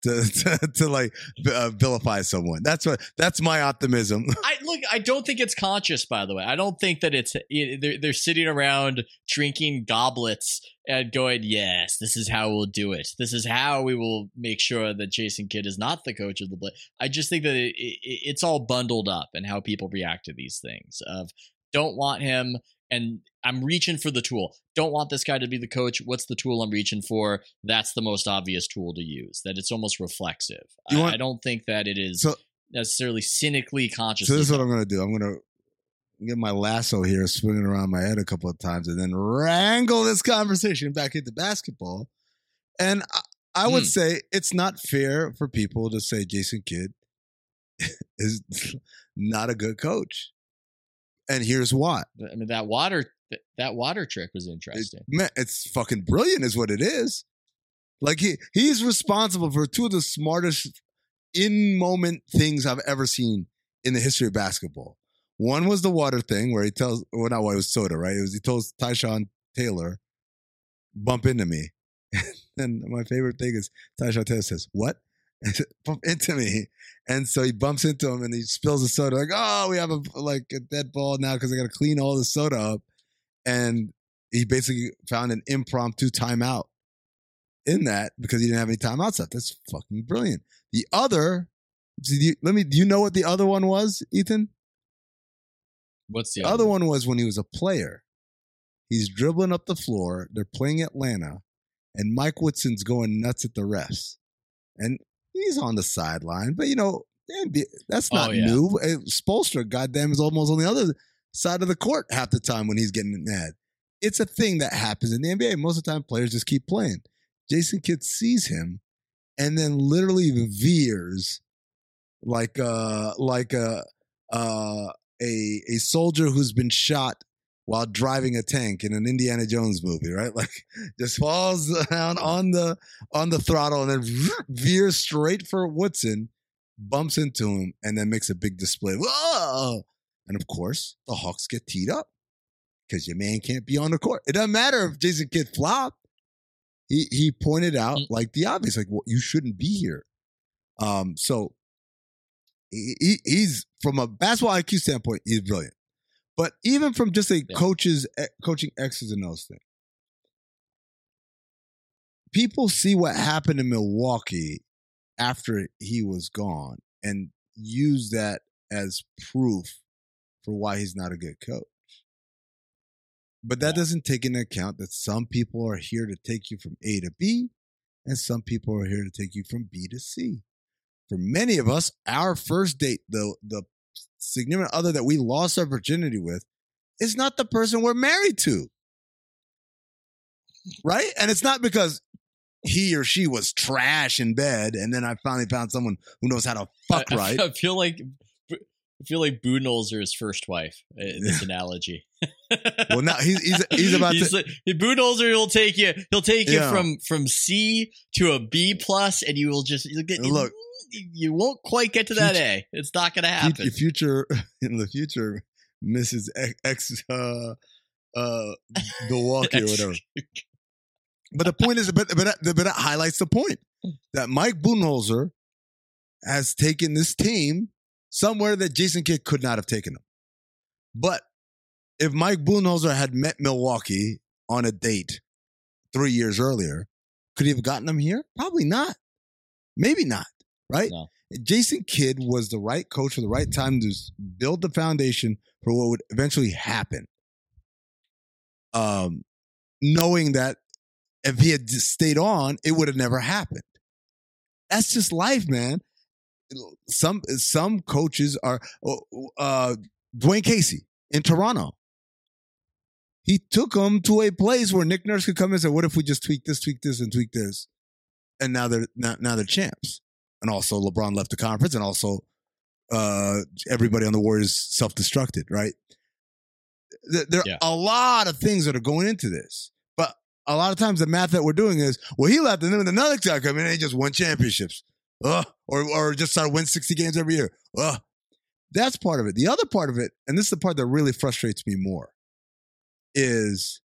To vilify someone. That's my optimism. I don't think it's conscious, by the way. I don't think that they're sitting around drinking goblets and going, yes, this is how we'll do it. This is how we will make sure that Jason Kidd is not the coach of the Blazers. I just think that it's all bundled up in how people react to these things of don't want him. And I'm reaching for the tool. Don't want this guy to be the coach. What's the tool I'm reaching for? That's the most obvious tool to use. That it's almost reflexive. I don't think that it is necessarily cynically conscious. So this is what I'm going to do. I'm going to get my lasso here, swinging around my head a couple of times, and then wrangle this conversation back into basketball. And I would say it's not fair for people to say Jason Kidd is not a good coach. And here's why. I mean, that water trick was interesting. It's fucking brilliant is what it is. Like he's responsible for 2 of the smartest in-moment things I've ever seen in the history of basketball. One was the water thing where it was soda, right? He tells Tyshawn Taylor, bump into me. And my favorite thing is Tyshawn Taylor says, what? Bump into me. And so he bumps into him and he spills the soda. Like, oh, we have a dead ball now because I got to clean all the soda up. And he basically found an impromptu timeout in that because he didn't have any timeouts left. That's fucking brilliant. The other, do you know what the other one was, Ethan? What's the other one? Was when he was a player. He's dribbling up the floor. They're playing Atlanta. And Mike Woodson's going nuts at the refs. And he's on the sideline, but That's not new. Spoelstra, goddamn, is almost on the other side of the court half the time when he's getting mad. It's a thing that happens in the NBA. Most of the time, players just keep playing. Jason Kidd sees him and then literally veers like a soldier who's been shot while driving a tank in an Indiana Jones movie, right? Like just falls down on the throttle and then veers straight for Woodson, bumps into him, and then makes a big display. Whoa! And of course, the Hawks get teed up because your man can't be on the court. It doesn't matter if Jason Kidd flopped. He pointed out like the obvious, like, well, you shouldn't be here. So he's from a basketball IQ standpoint, he's brilliant. But even from just a coaching X's and O's thing, people see what happened in Milwaukee after he was gone and use that as proof for why he's not a good coach. But that doesn't take into account that some people are here to take you from A to B, and some people are here to take you from B to C. For many of us, our first date, the significant other that we lost our virginity with, is not the person we're married to. Right? And it's not because he or she was trash in bed, and then I finally found someone who knows how to fuck right. I feel like Budenholzer is first wife in this analogy. Well, now he's about to. Like, Budenholzer will take you. He'll take you from C to a B plus, and you will just look. You won't quite get to that A. It's not going to happen. In the future, Mrs. X Milwaukee or whatever. But the point is, but it highlights the point that Mike Budenholzer has taken this team somewhere that Jason Kidd could not have taken them. But if Mike Budenholzer had met Milwaukee on a date 3 years earlier, could he have gotten them here? Probably not. Maybe not, right? No. Jason Kidd was the right coach for the right time to build the foundation for what would eventually happen. Knowing that if he had just stayed on, it would have never happened. That's just life, man. Some coaches are Dwayne Casey in Toronto. He took them to a place where Nick Nurse could come in and say, "What if we just tweak this, and tweak this?" And now they're champs. And also LeBron left the conference, and also everybody on the Warriors self-destructed. Right? There are a lot of things that are going into this, but a lot of times the math that we're doing is, well, he left, and then another guy come in and he just won championships. Or just started winning 60 games every year. That's part of it. The other part of it, and this is the part that really frustrates me more, is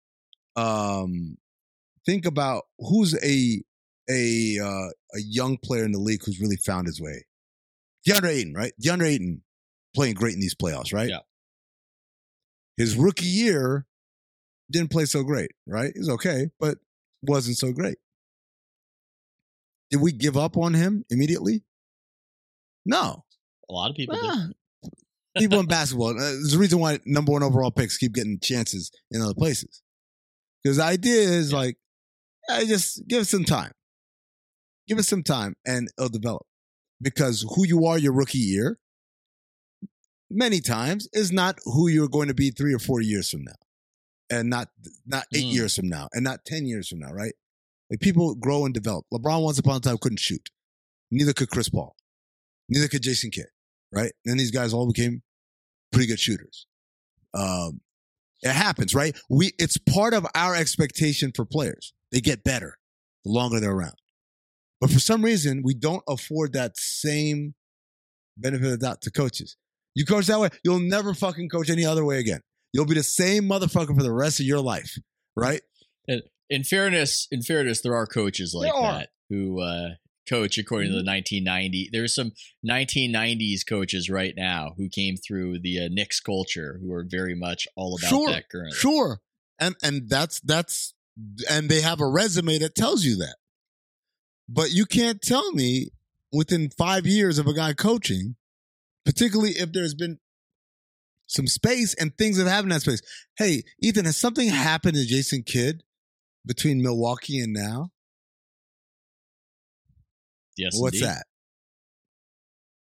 think about who's a young player in the league who's really found his way. DeAndre Ayton, right? DeAndre Ayton playing great in these playoffs, right? Yeah. His rookie year didn't play so great, right? He was okay, but wasn't so great. Did we give up on him immediately? No. A lot of people did. People in basketball. There's a reason why number 1 overall picks keep getting chances in other places. Because the idea is just give it some time. Give it some time and it'll develop. Because who you are your rookie year, many times, is not who you're going to be 3 or 4 years from now. And not 8 years from now. And not 10 years from now, right? Like, people grow and develop. LeBron once upon a time couldn't shoot. Neither could Chris Paul. Neither could Jason Kidd, right? And these guys all became pretty good shooters. It happens, right? It's part of our expectation for players. They get better the longer they're around. But for some reason, we don't afford that same benefit of the doubt to coaches. You coach that way, you'll never fucking coach any other way again. You'll be the same motherfucker for the rest of your life, right? In fairness, there are coaches like that who coach according to the 1990. There's some 1990s coaches right now who came through the Knicks culture who are very much all about that currently. Sure, and that's and they have a resume that tells you that. But you can't tell me within 5 years of a guy coaching, particularly if there's been some space and things that happen in that space. Hey, Ethan, has something happened to Jason Kidd between Milwaukee and now? Yes. What's indeed. that?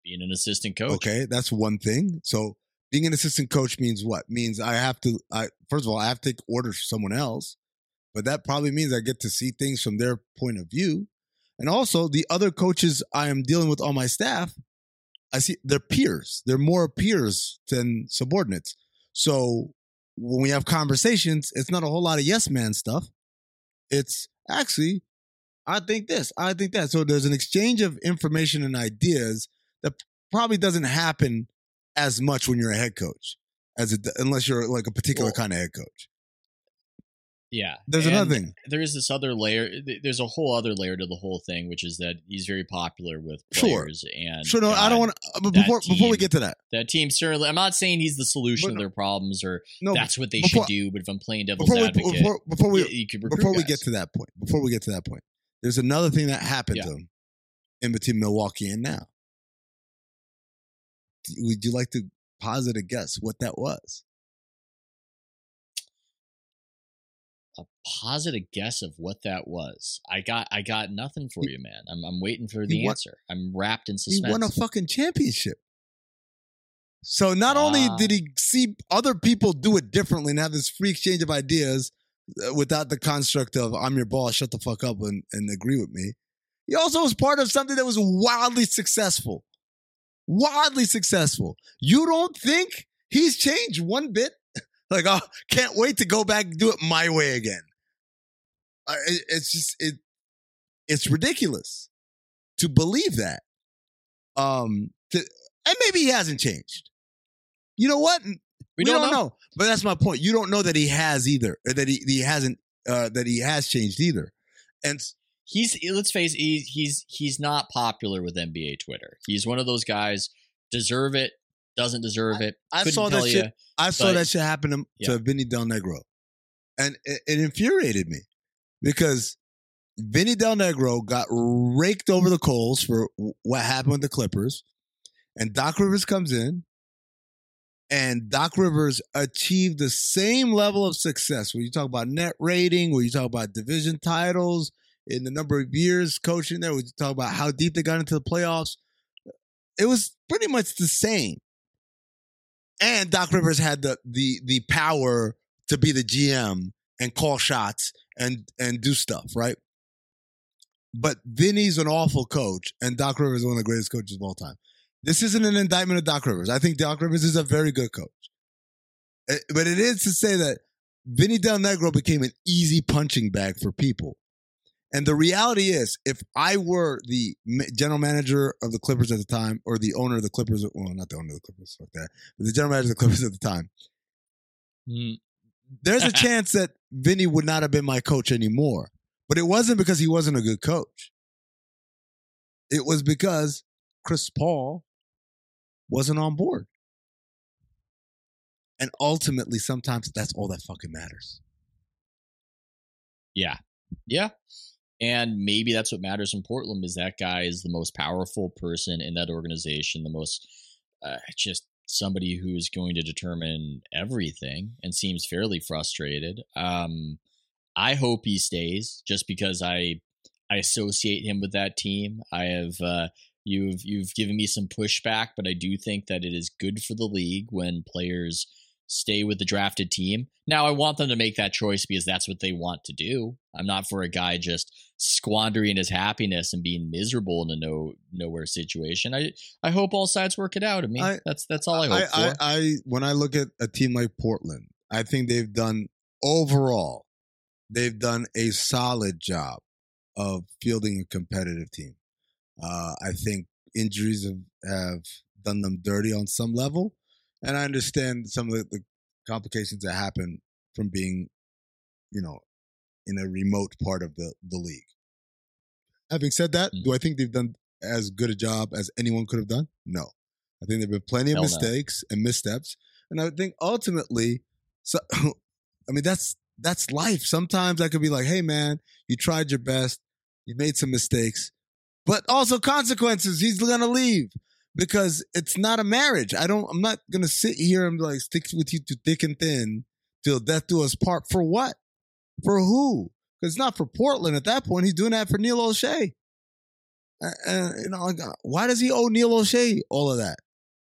Being an assistant coach. Okay, that's one thing. So being an assistant coach means what? Means first of all, I have to take orders from someone else, but that probably means I get to see things from their point of view. And also the other coaches I am dealing with on my staff, I see they're peers. They're more peers than subordinates. So when we have conversations, it's not a whole lot of yes man stuff. It's actually, I think this, I think that. So there's an exchange of information and ideas that probably doesn't happen as much when you're a head coach, unless you're like a particular kind of head coach. Yeah. There's another thing. There is this other layer. There's a whole other layer to the whole thing, which is that he's very popular with players. Sure. No, I don't want to. But before we get to that, that team certainly. I'm not saying he's the solution to their problems or that's what they should do. But if I'm playing devil's advocate, before we guys. get to that point, there's another thing that happened to him in between Milwaukee and now. Would you like to posit a guess what that was? A positive guess of what that was. I got nothing for you, man. I'm waiting for the answer. I'm wrapped in suspense. He won a fucking championship. So not only did he see other people do it differently and have this free exchange of ideas without the construct of I'm your boss, shut the fuck up and agree with me. He also was part of something that was wildly successful. Wildly successful. You don't think he's changed one bit? Like, oh, can't wait to go back and do it my way again. It's ridiculous to believe that. And maybe he hasn't changed. You know what? We don't know. But that's my point. You don't know that he has either, or that he hasn't, that he has changed either. And let's face it, he's not popular with NBA Twitter. He's one of those guys, deserve it, doesn't deserve it. I saw that shit. I saw that shit happen to Vinny Del Negro. And it infuriated me because Vinny Del Negro got raked over the coals for what happened with the Clippers. And Doc Rivers comes in, and Doc Rivers achieved the same level of success. When you talk about net rating, when you talk about division titles, in the number of years coaching there, when you talk about how deep they got into the playoffs, it was pretty much the same. And Doc Rivers had the power to be the GM and call shots and do stuff, right? But Vinny's an awful coach, and Doc Rivers is one of the greatest coaches of all time. This isn't an indictment of Doc Rivers. I think Doc Rivers is a very good coach. But it is to say that Vinny Del Negro became an easy punching bag for people. And the reality is, if I were the general manager of the Clippers at the time, or the owner of the Clippers, well, not the owner of the Clippers, fuck that, but the general manager of the Clippers at the time, there's a chance that Vinny would not have been my coach anymore. But it wasn't because he wasn't a good coach. It was because Chris Paul wasn't on board. And ultimately, sometimes that's all that fucking matters. Yeah. Yeah. And maybe that's what matters in Portland, is that guy is the most powerful person in that organization, the most just somebody who's going to determine everything, and seems fairly frustrated. I hope he stays, just because I associate him with that team. I have you've given me some pushback, but I do think that it is good for the league when players stay with the drafted team. Now, I want them to make that choice because that's what they want to do. I'm not for a guy just squandering his happiness and being miserable in a nowhere situation. I hope all sides work it out. I mean, that's all I hope for. When I look at a team like Portland, I think they've done a solid job of fielding a competitive team. I think injuries have done them dirty on some level. And I understand some of the complications that happen from being, in a remote part of the league. Having said that, do I think they've done as good a job as anyone could have done? No. I think there have been plenty of mistakes and missteps. And I think ultimately, that's life. Sometimes I could be like, hey, man, you tried your best. You made some mistakes. But also consequences. He's going to leave. Because it's not a marriage. I'm not going to sit here and like stick with you to thick and thin till death do us part. For what? For who? Because it's not for Portland at that point. He's doing that for Neil O'Shea. And why does he owe Neil O'Shea all of that?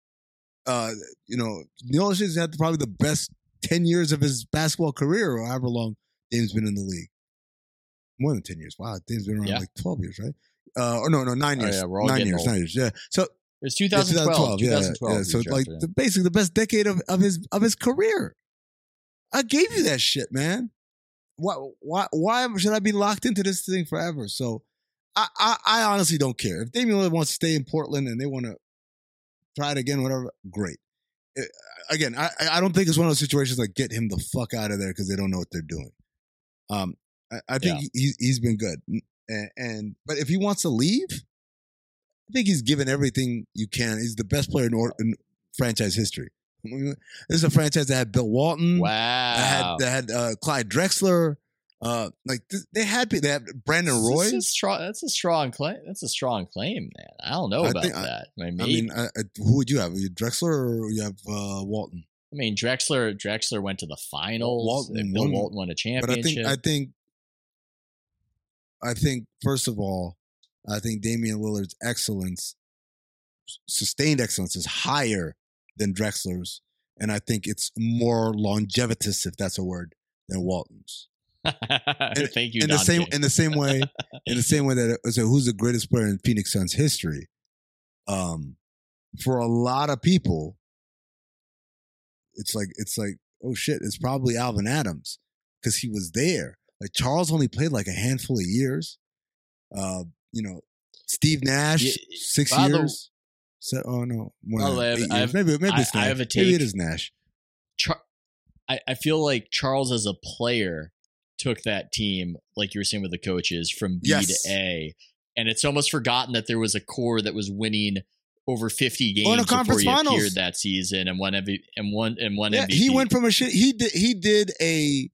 Neil O'Shea's had probably the best 10 years of his basketball career, or however long Dame's been in the league. More than 10 years. Wow, Dame's been around like 12 years, right? Or no, 9 years. Oh, yeah, we're all 9 getting years, old. 9 years. Yeah. So it's 2012. 2012. Yeah. So like basically the best decade of his career. I gave you that shit, man. Why should I be locked into this thing forever? So I honestly don't care. If Damian Lillard wants to stay in Portland and they want to try it again, whatever, great. Again, I don't think it's one of those situations like get him the fuck out of there because they don't know what they're doing. I think he's been good. But if he wants to leave, I think he's given everything you can. He's the best player in franchise history. This is a franchise that had Bill Walton. Wow. That had Clyde Drexler. They had Brandon Roy. That's a strong claim. That's a strong claim, man. I don't know about that. Who would you have? Drexler or you have Walton? I mean, Drexler went to the finals. Bill Walton won a championship. But I think first of all, I think Damian Lillard's sustained excellence is higher than Drexler's, and I think it's more longevitous, if that's a word, than Walton's. Thank you. In the same way that who's the greatest player in Phoenix Suns history? For a lot of people, it's like oh shit, it's probably Alvin Adams because he was there. Like Charles only played like a handful of years. Steve Nash 6 years. Maybe it's Nash. I have a take. Maybe it is Nash. I feel like Charles as a player took that team, like you were saying with the coaches, from B to A, and it's almost forgotten that there was a core that was winning over 50 games before he appeared that season and won MVP. He went from a shit. He did a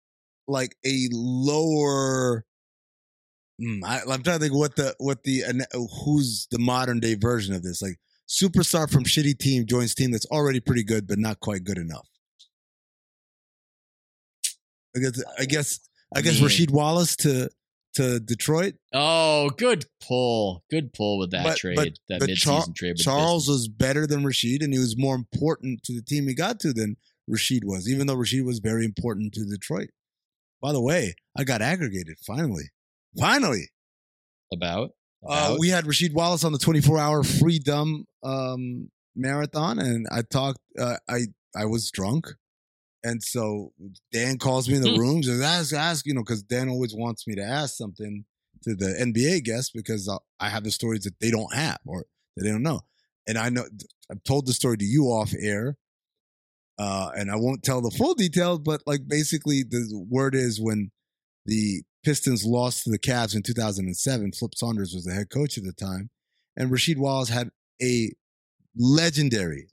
lower. I'm trying to think who's the modern day version of this. Like superstar from shitty team joins team that's already pretty good but not quite good enough. I guess Rasheed Wallace to Detroit. Oh, good pull with that trade. That midseason trade. Charles was better than Rasheed, and he was more important to the team he got to than Rasheed was, even though Rasheed was very important to Detroit. By the way, I got aggregated finally. About? We had Rasheed Wallace on the 24-hour Freedom marathon, and I talked. I was drunk. And so Dan calls me in the room, just ask, because Dan always wants me to ask something to the NBA guests because I have the stories that they don't have or that they don't know. And I know I've told the story to you off air, and I won't tell the full details, but like basically the word is when the Pistons lost to the Cavs in 2007, Flip Saunders was the head coach at the time, and Rasheed Wallace had a legendary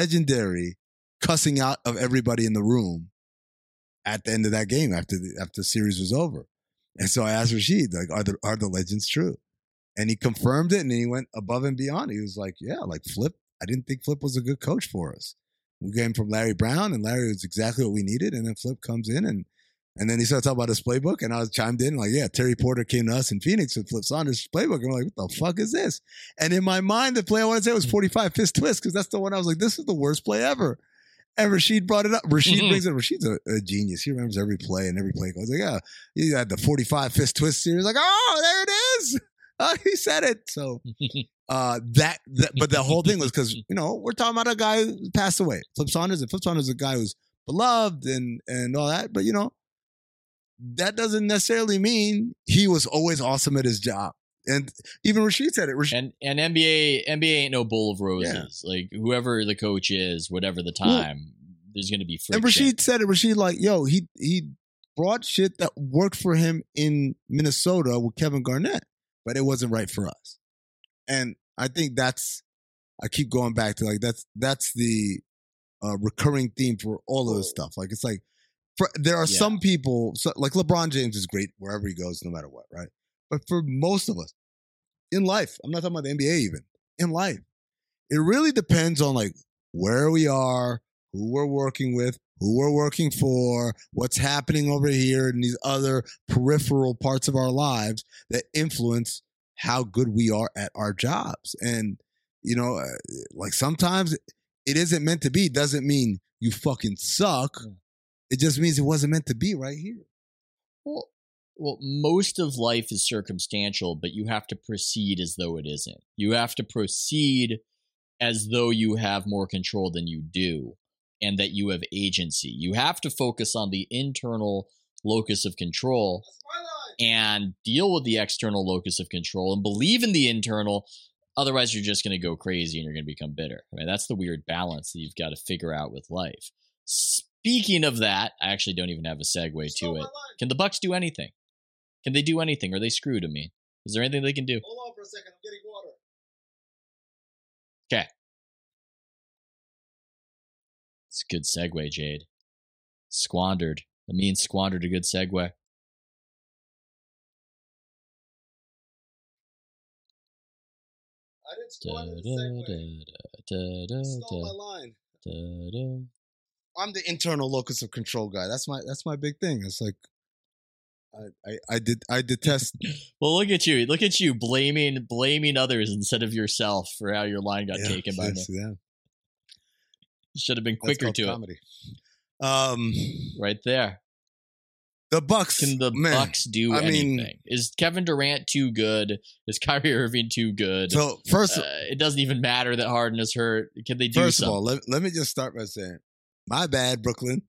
cussing out of everybody in the room at the end of that game after the series was over. And so I asked Rasheed, like, are the legends true? And he confirmed it, and he went above and beyond. He was like, yeah, like Flip, I didn't think Flip was a good coach for us. We came from Larry Brown, and Larry was exactly what we needed. And then Flip comes in, and then he started talking about his playbook, and I was chimed in like, yeah, Terry Porter came to us in Phoenix with Flip Saunders' playbook. And I'm like, what the fuck is this? And in my mind, the play I want to say was 45 fist twist because that's the one I was like, this is the worst play ever. And Rasheed brought it up. Rasheed brings it. Rasheed's a genius. He remembers every play and every play. I was like, yeah, you had the 45 fist twist series. Like, oh, there it is. He said it. So but the whole thing was because, we're talking about a guy who passed away, Flip Saunders. And Flip Saunders is a guy who's beloved and all that. But, that doesn't necessarily mean he was always awesome at his job. And even Rasheed said it. And NBA ain't no bowl of roses. Yeah. Like whoever the coach is, whatever the time, there's going to be friction. And Rasheed said it. Rasheed he brought shit that worked for him in Minnesota with Kevin Garnett, but it wasn't right for us. And I think I keep going back to that's the recurring theme for all of this stuff. Like it's like there are some people like LeBron James is great wherever he goes, no matter what, right? But for most of us in life, I'm not talking about the NBA even, in life, it really depends on like where we are, who we're working with, who we're working for, what's happening over here in these other peripheral parts of our lives that influence how good we are at our jobs. And, like sometimes it isn't meant to be. Doesn't mean you fucking suck. It just means it wasn't meant to be right here. Well, most of life is circumstantial, but you have to proceed as though it isn't. You have to proceed as though you have more control than you do and that you have agency. You have to focus on the internal locus of control and deal with the external locus of control and believe in the internal. Otherwise, you're just going to go crazy and you're going to become bitter. I mean, that's the weird balance that you've got to figure out with life. Speaking of that, I actually don't even have a segue to it. Can the Bucks do anything? Can they do anything? Are they screwed? Is there anything they can do? Hold on for a second. I'm getting water. Okay. It's a good segue, Jade. Squandered. Squandered a good segue. I didn't squander the segue. You stole my line. I'm the internal locus of control guy. That's my big thing. It's like I detest. Well, look at you. Look at you blaming others instead of yourself for how your line got taken by me. Yeah. You should have been quicker to comedy. it. Right there. The Bucks. Can the Bucks do anything? Is Kevin Durant too good? Is Kyrie Irving too good? So first, it doesn't even matter that Harden is hurt. Can they do something? First of all, let me just start by saying, my bad, Brooklyn.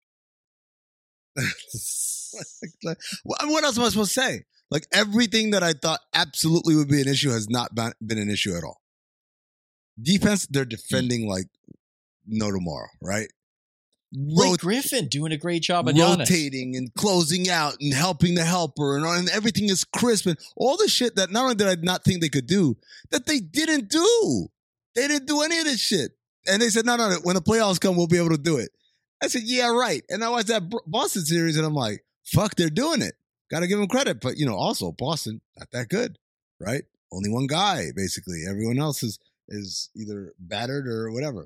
What else am I supposed to say? Like, everything that I thought absolutely would be an issue has not been an issue at all. Defense, they're defending like no tomorrow, right? Blake Griffin doing a great job on Giannis. Rotating and closing out and helping the helper and everything is crisp and all the shit that not only did I not think they could do, that they didn't do. They didn't do any of this shit. And they said, no, when the playoffs come, we'll be able to do it. I said, yeah, right. And I watched that Boston series and I'm like, fuck, they're doing it. Got to give them credit. But, also Boston, not that good, right? Only one guy, basically. Everyone else is either battered or whatever.